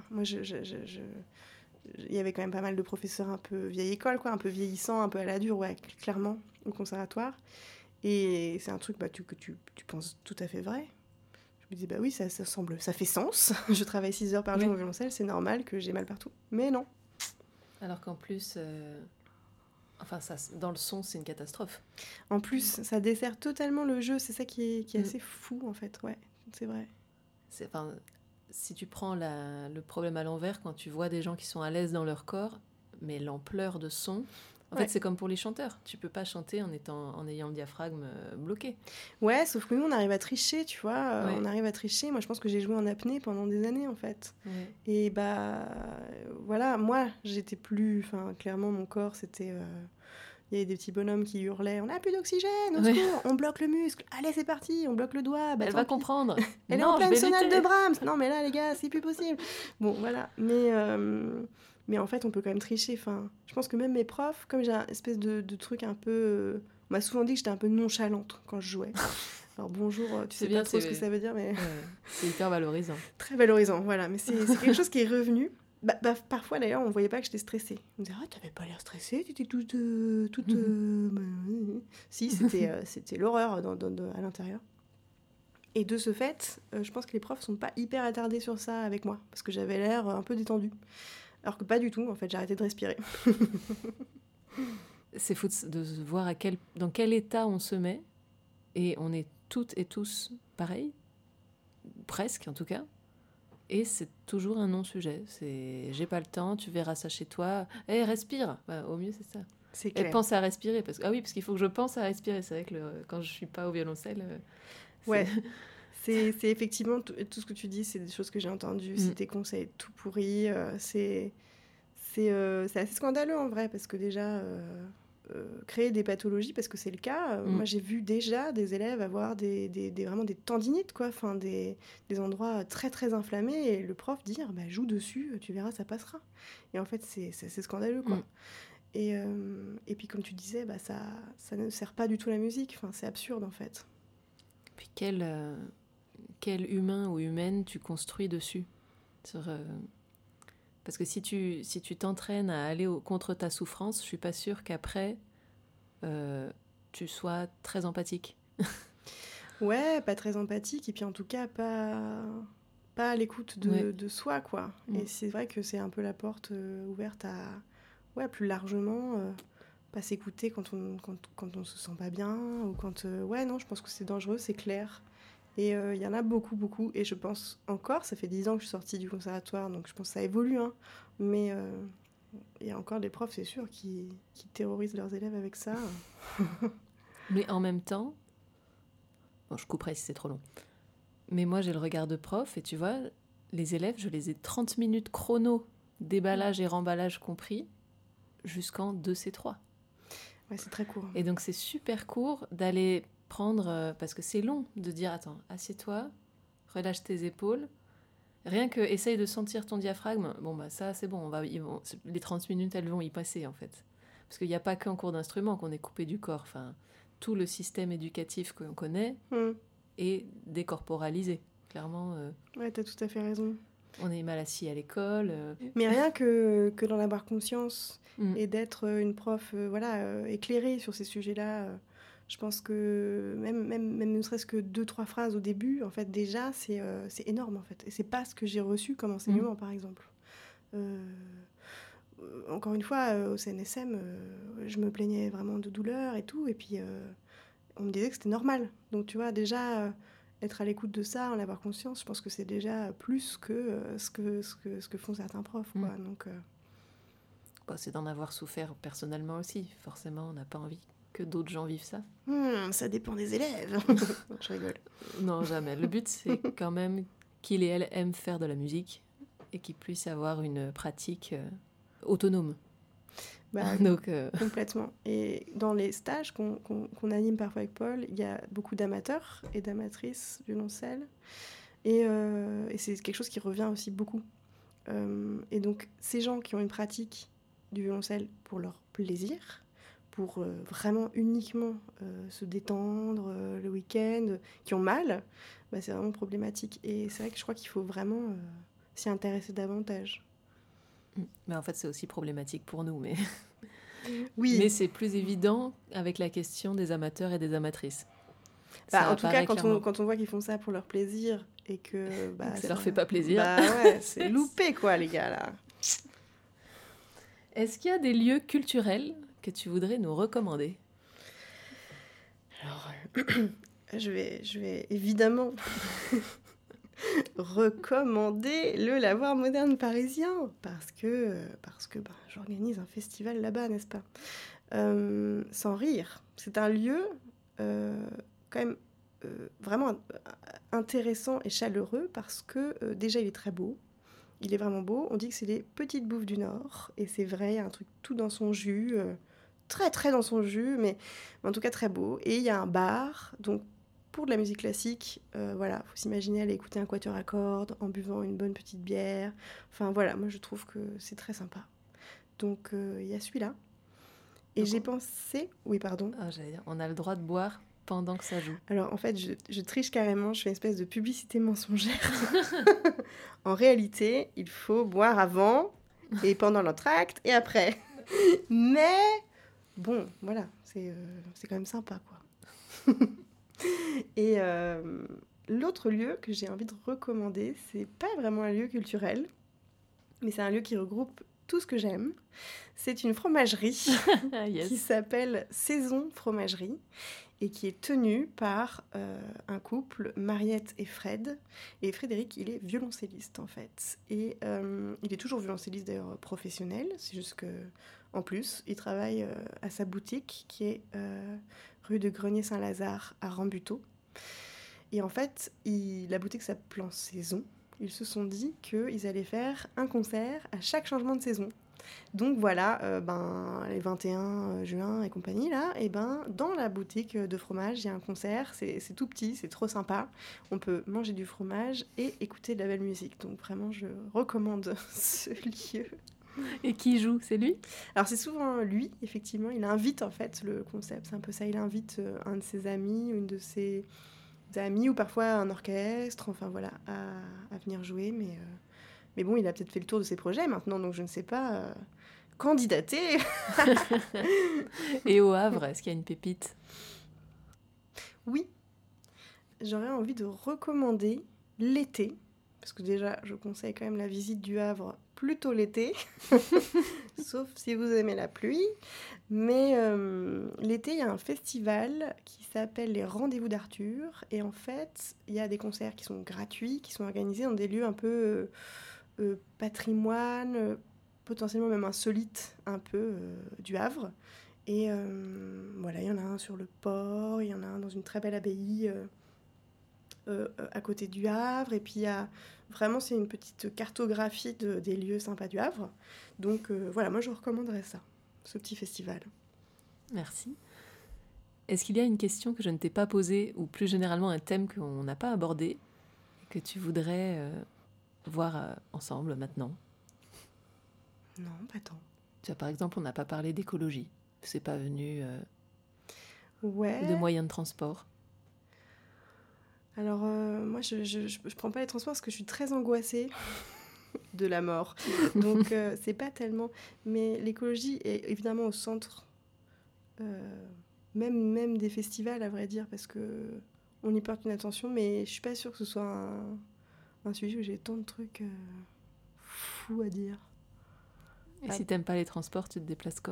il y avait quand même pas mal de professeurs un peu vieille école, quoi, un peu vieillissants, un peu à la dure, ouais, clairement, au conservatoire. Et c'est un truc que tu penses tout à fait vrai. Je me dis, bah oui, ça fait sens. Je travaille 6 heures par jour au violoncelle, c'est normal que j'ai mal partout. Mais non. Alors qu'en plus... Enfin, ça, dans le son, c'est une catastrophe. En plus, ça dessert totalement le jeu. C'est ça qui est assez fou, en fait. Ouais, c'est vrai. Si tu prends le problème à l'envers, quand tu vois des gens qui sont à l'aise dans leur corps, mais l'ampleur de son... En fait, c'est comme pour les chanteurs. Tu peux pas chanter en ayant le diaphragme bloqué. Ouais, sauf que nous, on arrive à tricher, tu vois. On arrive à tricher. Moi, je pense que j'ai joué en apnée pendant des années, en fait. Ouais. Et voilà, moi, j'étais plus... Enfin, clairement, mon corps, c'était... Il y avait des petits bonhommes qui hurlaient « On n'a plus d'oxygène, au secours, on bloque le muscle. Allez, c'est parti, on bloque le doigt. » Elle va comprendre. Elle est en pleine sonate de Brahms. Non, mais là, les gars, c'est plus possible. Bon, voilà. Mais en fait, on peut quand même tricher. Enfin, je pense que même mes profs, comme j'ai un espèce de truc un peu... on m'a souvent dit que j'étais un peu nonchalante quand je jouais. Alors bonjour, tu sais bien pas trop ce que ça veut dire, mais... c'est hyper valorisant. Très valorisant, voilà. Mais c'est quelque chose qui est revenu. Parfois, d'ailleurs, on voyait pas que j'étais stressée. On me disait « Ah, t'avais pas l'air stressée, t'étais toute... Si, c'était l'horreur à l'intérieur. Et de ce fait, je pense que les profs sont pas hyper attardés sur ça avec moi, parce que j'avais l'air un peu détendue. Alors que pas du tout, en fait, j'ai arrêté de respirer. C'est fou de voir dans quel état on se met, et on est toutes et tous pareils, presque en tout cas, et c'est toujours un non-sujet. C'est « j'ai pas le temps, tu verras ça chez toi, respire !» Au mieux, c'est ça. C'est clair. Et pense à respirer, parce qu'il faut que je pense à respirer. C'est vrai que quand je suis pas au violoncelle... Ouais. C'est effectivement tout ce que tu dis, c'est des choses que j'ai entendues, c'est des conseils tout pourris, c'est assez scandaleux en vrai, parce que déjà, créer des pathologies, parce que c'est le cas, moi j'ai vu déjà des élèves avoir vraiment des tendinites, quoi, enfin des endroits très très inflammés, et le prof dire joue dessus, tu verras, ça passera. Et en fait, c'est scandaleux, quoi. Et puis comme tu disais, ça ne sert pas du tout la musique, enfin, c'est absurde en fait. Puis quel humain ou humaine tu construis dessus parce que si tu t'entraînes à aller contre ta souffrance, je suis pas sûre qu'après tu sois très empathique. Ouais, pas très empathique, et puis en tout cas pas à l'écoute de soi, quoi. Et c'est vrai que c'est un peu la porte ouverte à plus largement pas s'écouter quand on se sent pas bien, ou quand non, je pense que c'est dangereux, c'est clair. Et il y en a beaucoup, beaucoup. Et je pense encore, ça fait 10 ans que je suis sortie du conservatoire, donc je pense que ça évolue. Hein. Mais il y a encore des profs, c'est sûr, qui terrorisent leurs élèves avec ça. Mais en même temps, bon, je couperai si c'est trop long. Mais moi, j'ai le regard de prof, et tu vois, les élèves, je les ai 30 minutes chrono, déballage et remballage compris, jusqu'en 2C3. Ouais, c'est très court. Et donc, c'est super court d'aller... prendre, parce que c'est long de dire attends, assieds-toi, relâche tes épaules, rien que essaye de sentir ton diaphragme, ça c'est bon, les 30 minutes elles vont y passer en fait, parce qu'il n'y a pas qu'en cours d'instrument qu'on est coupé du corps, enfin tout le système éducatif qu'on connaît est décorporalisé, clairement. Ouais, t'as tout à fait raison. On est mal assis à l'école. Mais rien que d'en avoir conscience et d'être une prof éclairée sur ces sujets-là, je pense que même ne serait-ce que 2-3 phrases au début, en fait, déjà, c'est énorme, en fait. Et c'est pas ce que j'ai reçu comme enseignement, par exemple. Encore une fois, au CNSM, je me plaignais vraiment de douleur et tout, et puis on me disait que c'était normal. Donc, tu vois, déjà, être à l'écoute de ça, en avoir conscience, je pense que c'est déjà plus que ce que font certains profs, quoi. Donc, c'est d'en avoir souffert personnellement aussi. Forcément, on n'a pas envie que d'autres gens vivent ça. Ça dépend des élèves. Je rigole. Non, jamais. Le but, c'est quand même qu'il et elle aiment faire de la musique et qu'ils puissent avoir une pratique autonome. Donc, complètement. Et dans les stages qu'on anime parfois avec Paul, il y a beaucoup d'amateurs et d'amatrices violoncelle. Et c'est quelque chose qui revient aussi beaucoup. Et donc, ces gens qui ont une pratique du violoncelle pour leur plaisir, pour vraiment uniquement se détendre le week-end, qui ont mal, c'est vraiment problématique. Et c'est vrai que je crois qu'il faut vraiment s'y intéresser davantage. Mais en fait, c'est aussi problématique pour nous. Mais, oui. Mais c'est plus évident avec la question des amateurs et des amatrices. En tout cas, quand on voit qu'ils font ça pour leur plaisir et que ça leur fait pas plaisir. C'est loupé, quoi, les gars, là. Est-ce qu'il y a des lieux culturels que tu voudrais nous recommander ? Alors, je vais évidemment recommander le Lavoir moderne parisien parce que j'organise un festival là-bas, n'est-ce pas ? Sans rire, c'est un lieu quand même vraiment intéressant et chaleureux parce que déjà il est très beau, il est vraiment beau. On dit que c'est les petites bouffes du Nord et c'est vrai, il y a un truc tout dans son jus, très très dans son jus, mais en tout cas très beau. Et il y a un bar, donc pour de la musique classique, faut s'imaginer aller écouter un quatuor à cordes en buvant une bonne petite bière. Enfin voilà, moi je trouve que c'est très sympa. Donc il y a celui-là. Et donc, j'ai pensé... Oui, pardon. J'allais dire, on a le droit de boire pendant que ça joue. Alors en fait, je triche carrément, je fais une espèce de publicité mensongère. En réalité, il faut boire avant et pendant l'entracte et après. Mais bon, voilà, c'est quand même sympa, quoi. Et l'autre lieu que j'ai envie de recommander, c'est pas vraiment un lieu culturel, mais c'est un lieu qui regroupe tout ce que j'aime. C'est une fromagerie yes. qui s'appelle Saison Fromagerie et qui est tenue par un couple, Mariette et Fred. Et Frédéric, il est violoncelliste en fait. Et il est toujours violoncelliste d'ailleurs professionnel, c'est juste que en plus, il travaille à sa boutique qui est rue de Grenier-Saint-Lazare à Rambuteau. Et en fait, la boutique s'appelle en saison. Ils se sont dit qu'ils allaient faire un concert à chaque changement de saison. Donc voilà, les 21 juin et compagnie, là, et dans la boutique de fromage, il y a un concert, c'est tout petit, c'est trop sympa. On peut manger du fromage et écouter de la belle musique. Donc vraiment, je recommande ce lieu. Et qui joue, c'est lui ? Alors c'est souvent lui, effectivement, il invite en fait, le concept, c'est un peu ça, il invite un de ses amis, une de ses amis, ou parfois un orchestre, enfin voilà, à venir jouer, mais bon, il a peut-être fait le tour de ses projets maintenant, donc je ne sais pas, candidater. Et au Havre, est-ce qu'il y a une pépite ? Oui, j'aurais envie de recommander l'été, parce que déjà, je conseille quand même la visite du Havre plutôt l'été, sauf si vous aimez la pluie. Mais l'été, il y a un festival qui s'appelle les Rendez-vous d'Arthur. Et en fait, il y a des concerts qui sont gratuits, qui sont organisés dans des lieux un peu patrimoine, potentiellement même insolites un peu du Havre. Et voilà, il y en a un sur le port, il y en a un dans une très belle abbaye à côté du Havre. Et puis, il y a vraiment, c'est une petite cartographie des lieux sympas du Havre. Donc voilà, moi je recommanderais ça, ce petit festival. Merci. Est-ce qu'il y a une question que je ne t'ai pas posée, ou plus généralement un thème qu'on n'a pas abordé, que tu voudrais voir ensemble maintenant ? Non, pas tant. Tu vois, par exemple, on n'a pas parlé d'écologie. C'est pas venu ouais. de moyens de transport. Alors, moi, je prends pas les transports parce que je suis très angoissée. de la mort. Donc, c'est pas tellement... Mais l'écologie est évidemment au centre, même des festivals, à vrai dire, parce qu'on y porte une attention, mais je suis pas sûre que ce soit un sujet où j'ai tant de trucs fous à dire. Et si t'aimes pas les transports, tu te déplaces comment ?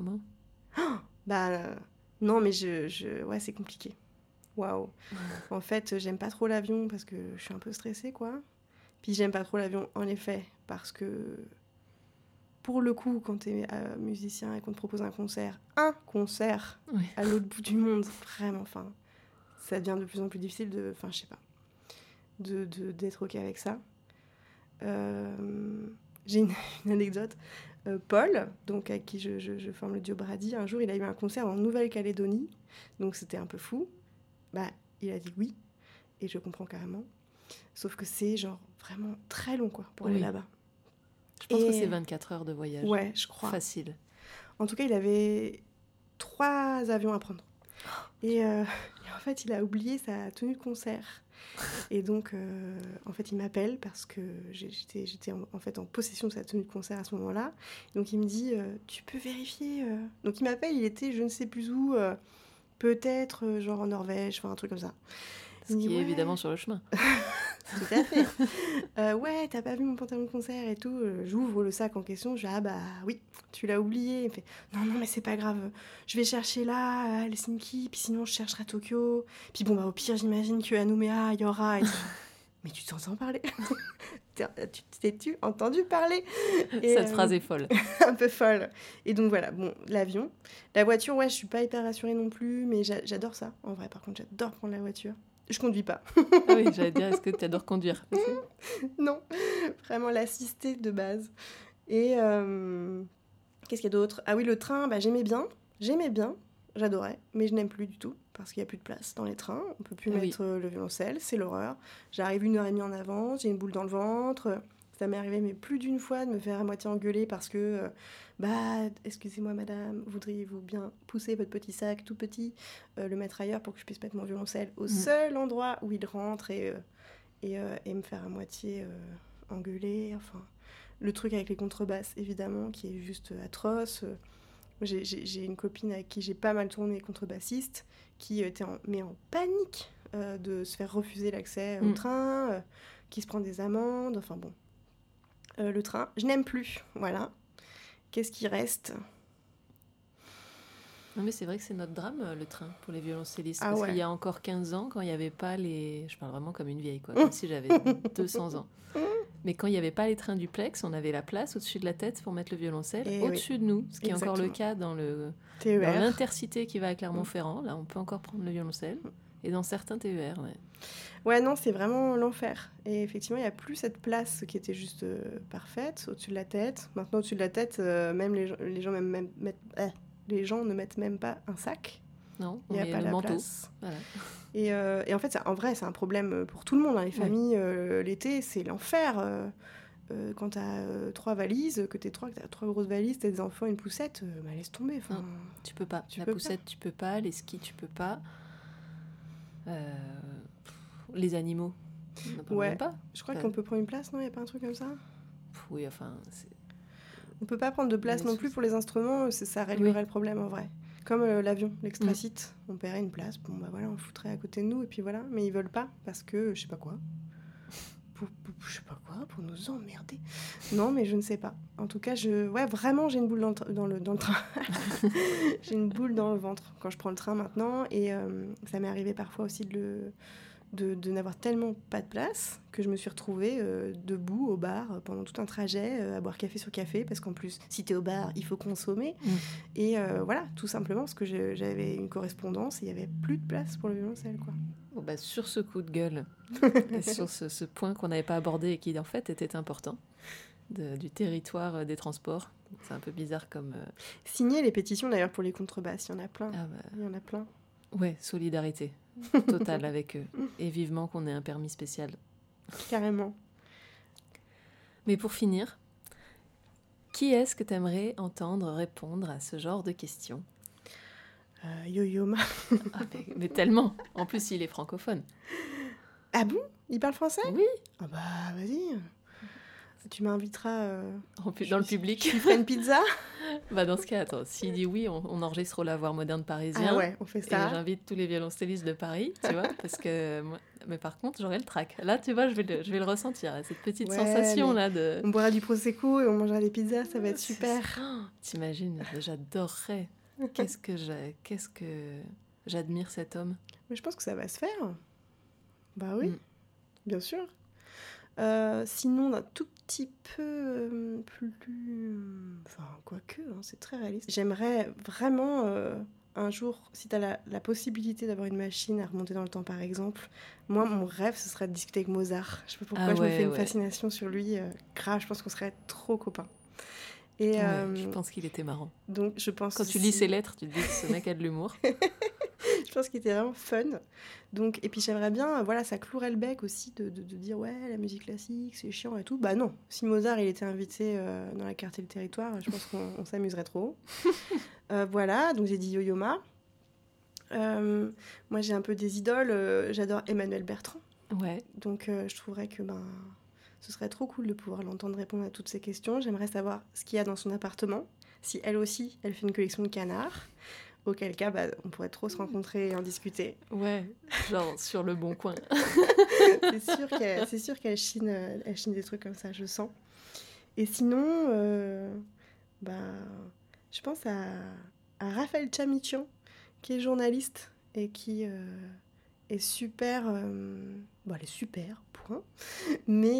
Non, mais ouais, c'est compliqué. Waouh. En fait, j'aime pas trop l'avion parce que je suis un peu stressée, quoi. Puis j'aime pas trop l'avion, en effet, parce que pour le coup, quand t'es musicien et qu'on te propose un concert Oui. à l'autre bout du monde, vraiment, enfin, ça devient de plus en plus difficile enfin, je sais pas, d'être OK avec ça. J'ai une anecdote. Paul, donc avec qui je forme le duo Brady, un jour, il a eu un concert en Nouvelle-Calédonie, donc c'était un peu fou. Il a dit oui, et je comprends carrément. Sauf que c'est genre vraiment très long, quoi, pour aller là-bas. Je pense que c'est 24 heures de voyage. Ouais, je crois. Facile. En tout cas, il avait 3 avions à prendre. Et en fait, il a oublié sa tenue de concert. Et donc, en fait, il m'appelle parce que j'étais en fait en possession de sa tenue de concert à ce moment-là. Donc, il me dit, tu peux vérifier Donc, il m'appelle, il était je ne sais plus où, peut-être genre en Norvège, enfin un truc comme ça. Ce qui est évidemment sur le chemin. Tout à fait. Ouais, t'as pas vu mon pantalon de concert et tout. J'ouvre le sac en question, je dis, ah bah oui, tu l'as oublié. Il me fait, non, mais c'est pas grave, je vais chercher là, à Helsinki, puis sinon je chercherai à Tokyo. Puis bon, au pire, j'imagine qu'à Nouméa, il y aura... Et mais tu t'entends parler? T'es-tu entendu parler? Cette phrase est folle. Un peu folle. Et donc voilà, bon, l'avion. La voiture, ouais, je suis pas hyper rassurée non plus, mais j'adore ça. En vrai, par contre, j'adore prendre la voiture. Je conduis pas. Ah oui, j'allais dire, est-ce que tu adores conduire? Non, vraiment l'assister de base. Et qu'est-ce qu'il y a d'autre? Ah oui, le train, j'aimais bien, j'adorais, mais je n'aime plus du tout, parce qu'il n'y a plus de place dans les trains, on peut plus mettre le violoncelle, c'est l'horreur. J'arrive 1h30 en avance, j'ai une boule dans le ventre, ça m'est arrivé mais plus d'une fois de me faire à moitié engueuler parce que, excusez-moi madame, voudriez-vous bien pousser votre petit sac tout petit, le mettre ailleurs pour que je puisse mettre mon violoncelle au seul endroit où il rentre et me faire à moitié engueuler, enfin... Le truc avec les contrebasses, évidemment, qui est juste atroce. J'ai une copine avec qui j'ai pas mal tourné, contrebassiste, qui était en panique de se faire refuser l'accès au train, qui se prend des amendes, enfin bon. Le train, je n'aime plus, voilà. Qu'est-ce qui reste ? Non, mais c'est vrai que c'est notre drame, le train, pour les violoncellistes. Parce qu'il y a encore 15 ans, quand il n'y avait pas les... Je parle vraiment comme une vieille, quoi, comme si j'avais 200 ans. Mais quand il n'y avait pas les trains duplex, on avait la place au-dessus de la tête pour mettre le violoncelle, au-dessus de nous, ce qui est encore le cas dans l'Intercité qui va à Clermont-Ferrand. Là, on peut encore prendre le violoncelle. Et dans certains TER, Ouais, non, c'est vraiment l'enfer. Et effectivement, il n'y a plus cette place qui était juste parfaite, au-dessus de la tête. Maintenant, au-dessus de la tête, même les gens ne mettent même pas un sac. Non, il n'y a pas le la manteau. Place. Voilà. Et en fait, en vrai, c'est un problème pour tout le monde. Hein. Les familles, l'été, c'est l'enfer. Quand tu as 3 valises, que tu as 3 grosses valises, tu as des enfants, une poussette, laisse tomber. Non, tu peux pas. La poussette, tu peux pas. Les skis, tu peux pas. Les animaux, on peut même pas. Je crois qu'on peut prendre une place, non? Il n'y a pas un truc comme ça? Oui, enfin... On peut pas prendre de place non plus pour les instruments, ça réglerait le problème en vrai. Comme l'avion, l'extracite, on paierait une place, bon voilà, on foutrait à côté de nous et puis voilà, mais ils veulent pas parce que je sais pas quoi. Pour nous emmerder. Non, mais je ne sais pas. En tout cas, vraiment, j'ai une boule dans le train. J'ai une boule dans le ventre quand je prends le train maintenant et ça m'est arrivé parfois aussi de n'avoir tellement pas de place que je me suis retrouvée debout au bar pendant tout un trajet à boire café sur café parce qu'en plus si t'es au bar il faut consommer et voilà, tout simplement parce que j'avais une correspondance et il n'y avait plus de place pour le violoncelle, quoi. Bon, sur ce coup de gueule et sur ce point qu'on n'avait pas abordé et qui en fait était important du territoire des transports, c'est un peu bizarre comme... Signer les pétitions d'ailleurs pour les contrebasses, il y en a plein. Il y en a plein. Ouais, solidarité totale avec eux. Et vivement qu'on ait un permis spécial. Carrément. Mais pour finir, qui est-ce que tu aimerais entendre répondre à ce genre de questions ? Yo-Yo Ma. mais tellement. En plus, il est francophone. Ah bon ? Il parle français ? Oui. Ah bah, vas-y. Tu m'inviteras dans le public. Tu ferais une pizza. Bah dans ce cas, attends, s'il dit oui, on enregistre au Lavoir Moderne Parisien. Ah ouais, on fait ça. Et j'invite tous les violoncellistes de Paris, tu vois, parce que... Mais par contre, j'aurai le trac. Là, tu vois, je vais le ressentir, cette petite sensation-là de... On boira du Prosecco et on mangera des pizzas, ça va être super. T'imagines, j'adorerais. Qu'est-ce que j'admire cet homme. Mais je pense que ça va se faire. Bah oui, bien sûr. Sinon, d'un tout petit peu plus... Enfin, quoique, hein, c'est très réaliste. J'aimerais vraiment, un jour, si tu as la possibilité d'avoir une machine à remonter dans le temps, par exemple, moi, mon rêve, ce serait de discuter avec Mozart. Je sais pas pourquoi je me fais une fascination sur lui. Grave, je pense qu'on serait trop copains. Et, je pense qu'il était marrant. Donc, je pense quand tu lis ses lettres, tu te dis que ce mec a de l'humour. Je pense qu'il était vraiment fun. Donc, et puis j'aimerais bien, voilà, ça clouerait le bec aussi de dire ouais, la musique classique, c'est chiant et tout. Bah non, si Mozart il était invité dans la carte et le territoire, je pense qu'on s'amuserait trop. Voilà, donc j'ai dit Yo-Yo Ma. Moi j'ai un peu des idoles, j'adore Emmanuel Bertrand. Ouais. Donc je trouverais que ce serait trop cool de pouvoir l'entendre répondre à toutes ces questions. J'aimerais savoir ce qu'il y a dans son appartement, si elle aussi, elle fait une collection de canards. Auquel cas, on pourrait trop se rencontrer et en discuter. Ouais, genre sur le bon coin. C'est sûr qu'elle chine des trucs comme ça, je sens. Et sinon, je pense à Raphaël Chamichian, qui est journaliste et qui est super... elle est super, point. Mais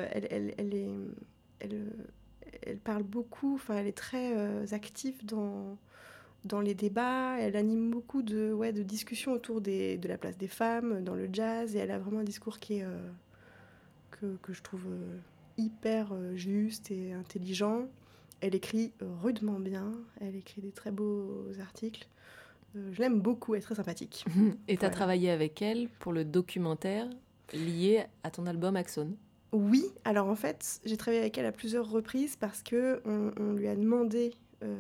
elle parle beaucoup, elle est très active dans les débats, elle anime beaucoup de discussions autour de la place des femmes dans le jazz, et elle a vraiment un discours qui est, que je trouve hyper juste et intelligent. Elle écrit rudement bien, elle écrit des très beaux articles. Je l'aime beaucoup, elle est très sympathique. Et tu as travaillé avec elle pour le documentaire lié à ton album Axone. Oui, alors en fait, j'ai travaillé avec elle à plusieurs reprises parce que je lui ai demandé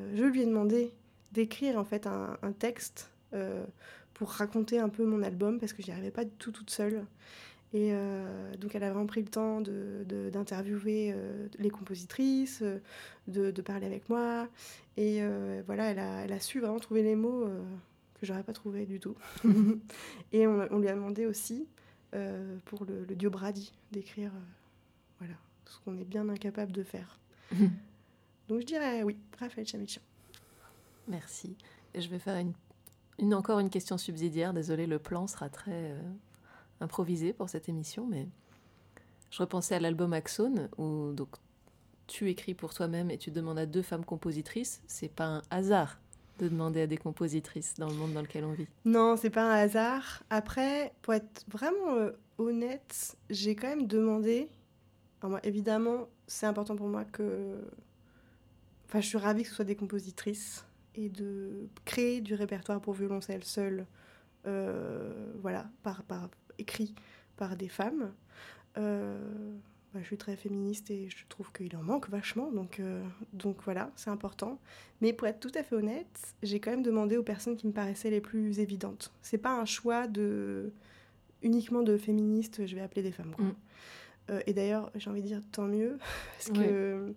d'écrire en fait un texte pour raconter un peu mon album, parce que j'y arrivais pas du tout toute seule. Et donc elle a vraiment pris le temps d'interviewer les compositrices, de parler avec moi. Et voilà, elle a su vraiment trouver les mots que j'aurais pas trouvé du tout. Et on lui a demandé aussi, pour le Dio Bradi, d'écrire voilà, ce qu'on est bien incapable de faire. Donc je dirais oui, Raphaël Chamichian. Merci. Et je vais faire encore une question subsidiaire. Désolée, le plan sera très improvisé pour cette émission, mais je repensais à l'album Axone, où donc, tu écris pour toi-même et tu demandes à 2 femmes compositrices. C'est pas un hasard de demander à des compositrices dans le monde dans lequel on vit. Non, c'est pas un hasard. Après, pour être vraiment honnête, j'ai quand même demandé... Alors moi, évidemment, c'est important pour moi que... Enfin, je suis ravie que ce soit des compositrices et de créer du répertoire pour violoncelle seul, voilà, écrit par des femmes. Je suis très féministe et je trouve qu'il en manque vachement, donc voilà, c'est important. Mais pour être tout à fait honnête, j'ai quand même demandé aux personnes qui me paraissaient les plus évidentes. C'est pas un choix uniquement de féministes, je vais appeler des femmes, quoi. Et d'ailleurs, j'ai envie de dire tant mieux, parce que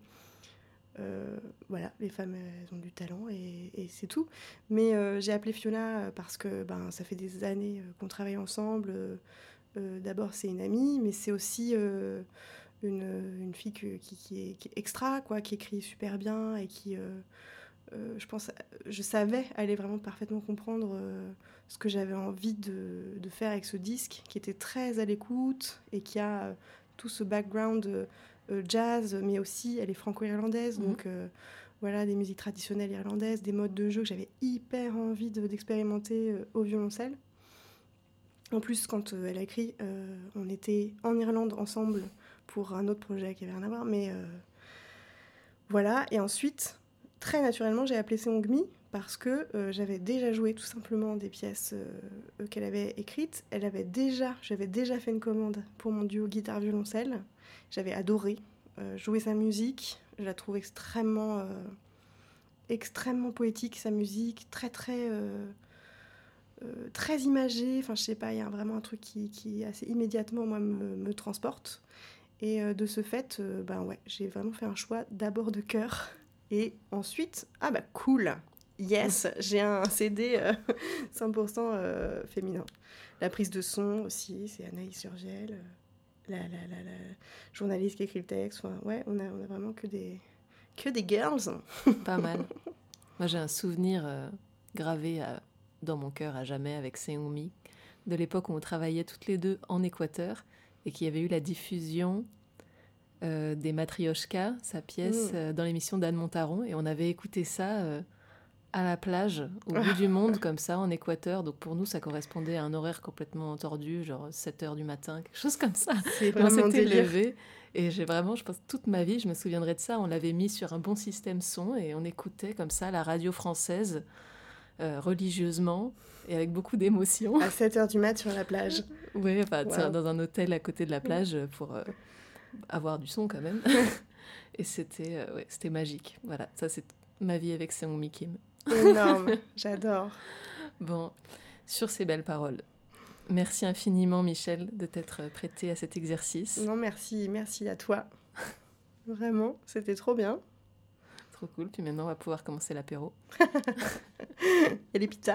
voilà, les femmes, elles ont du talent et c'est tout. Mais j'ai appelé Fiona parce que ça fait des années qu'on travaille ensemble. D'abord, c'est une amie, mais c'est aussi une fille qui est extra, quoi, qui écrit super bien et qui, je savais allait vraiment parfaitement comprendre ce que j'avais envie de faire avec ce disque, qui était très à l'écoute et qui a tout ce background jazz, mais aussi elle est franco-irlandaise, donc voilà, des musiques traditionnelles irlandaises, des modes de jeu que j'avais hyper envie d'expérimenter au violoncelle. En plus, quand elle a écrit, on était en Irlande ensemble pour un autre projet qui avait rien à voir, mais voilà. Et ensuite, très naturellement, j'ai appelé Seongmi parce que j'avais déjà joué tout simplement des pièces qu'elle avait écrites. J'avais déjà fait une commande pour mon duo guitare-violoncelle. J'avais adoré jouer sa musique. Je la trouve extrêmement poétique, sa musique, très imagée. Enfin, je sais pas, il y a vraiment un truc qui assez immédiatement, moi, me transporte. Et de ce fait, j'ai vraiment fait un choix d'abord de chœur. Et ensuite, cool, yes, j'ai un CD 100% féminin. La prise de son aussi, c'est Anaïs Surgel, la journaliste qui écrit le texte. Enfin, ouais, on a vraiment que des girls. Pas mal. Moi, j'ai un souvenir gravé dans mon cœur à jamais avec Seungmi, de l'époque où on travaillait toutes les deux en Équateur et qu'il y avait eu la diffusion des Matryoshka, sa pièce, dans l'émission d'Anne Montaron. Et on avait écouté ça à la plage, au bout du monde, comme ça, en Équateur. Donc pour nous, ça correspondait à un horaire complètement tordu, genre 7h du matin, quelque chose comme ça. C'est vraiment délire. Levé. Et je pense, toute ma vie, je me souviendrai de ça. On l'avait mis sur un bon système son et on écoutait comme ça la radio française, religieusement et avec beaucoup d'émotion. À 7h du mat sur la plage. Oui, dans un hôtel à côté de la plage pour avoir du son quand même. Et c'était magique. Voilà, ça c'est ma vie avec Seungmi Kim. Énorme, j'adore. Bon, sur ces belles paroles, merci infiniment Michel de t'être prêtée à cet exercice. Non, merci à toi. Vraiment, c'était trop bien. Trop cool, puis maintenant on va pouvoir commencer l'apéro. Et les pizzas.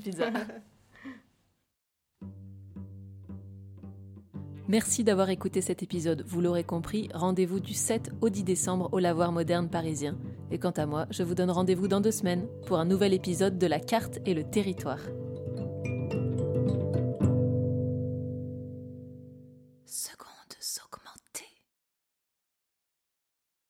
Merci d'avoir écouté cet épisode. Vous l'aurez compris, rendez-vous du 7 au 10 décembre au Lavoir Moderne parisien. Et quant à moi, je vous donne rendez-vous dans 2 semaines pour un nouvel épisode de La Carte et le Territoire.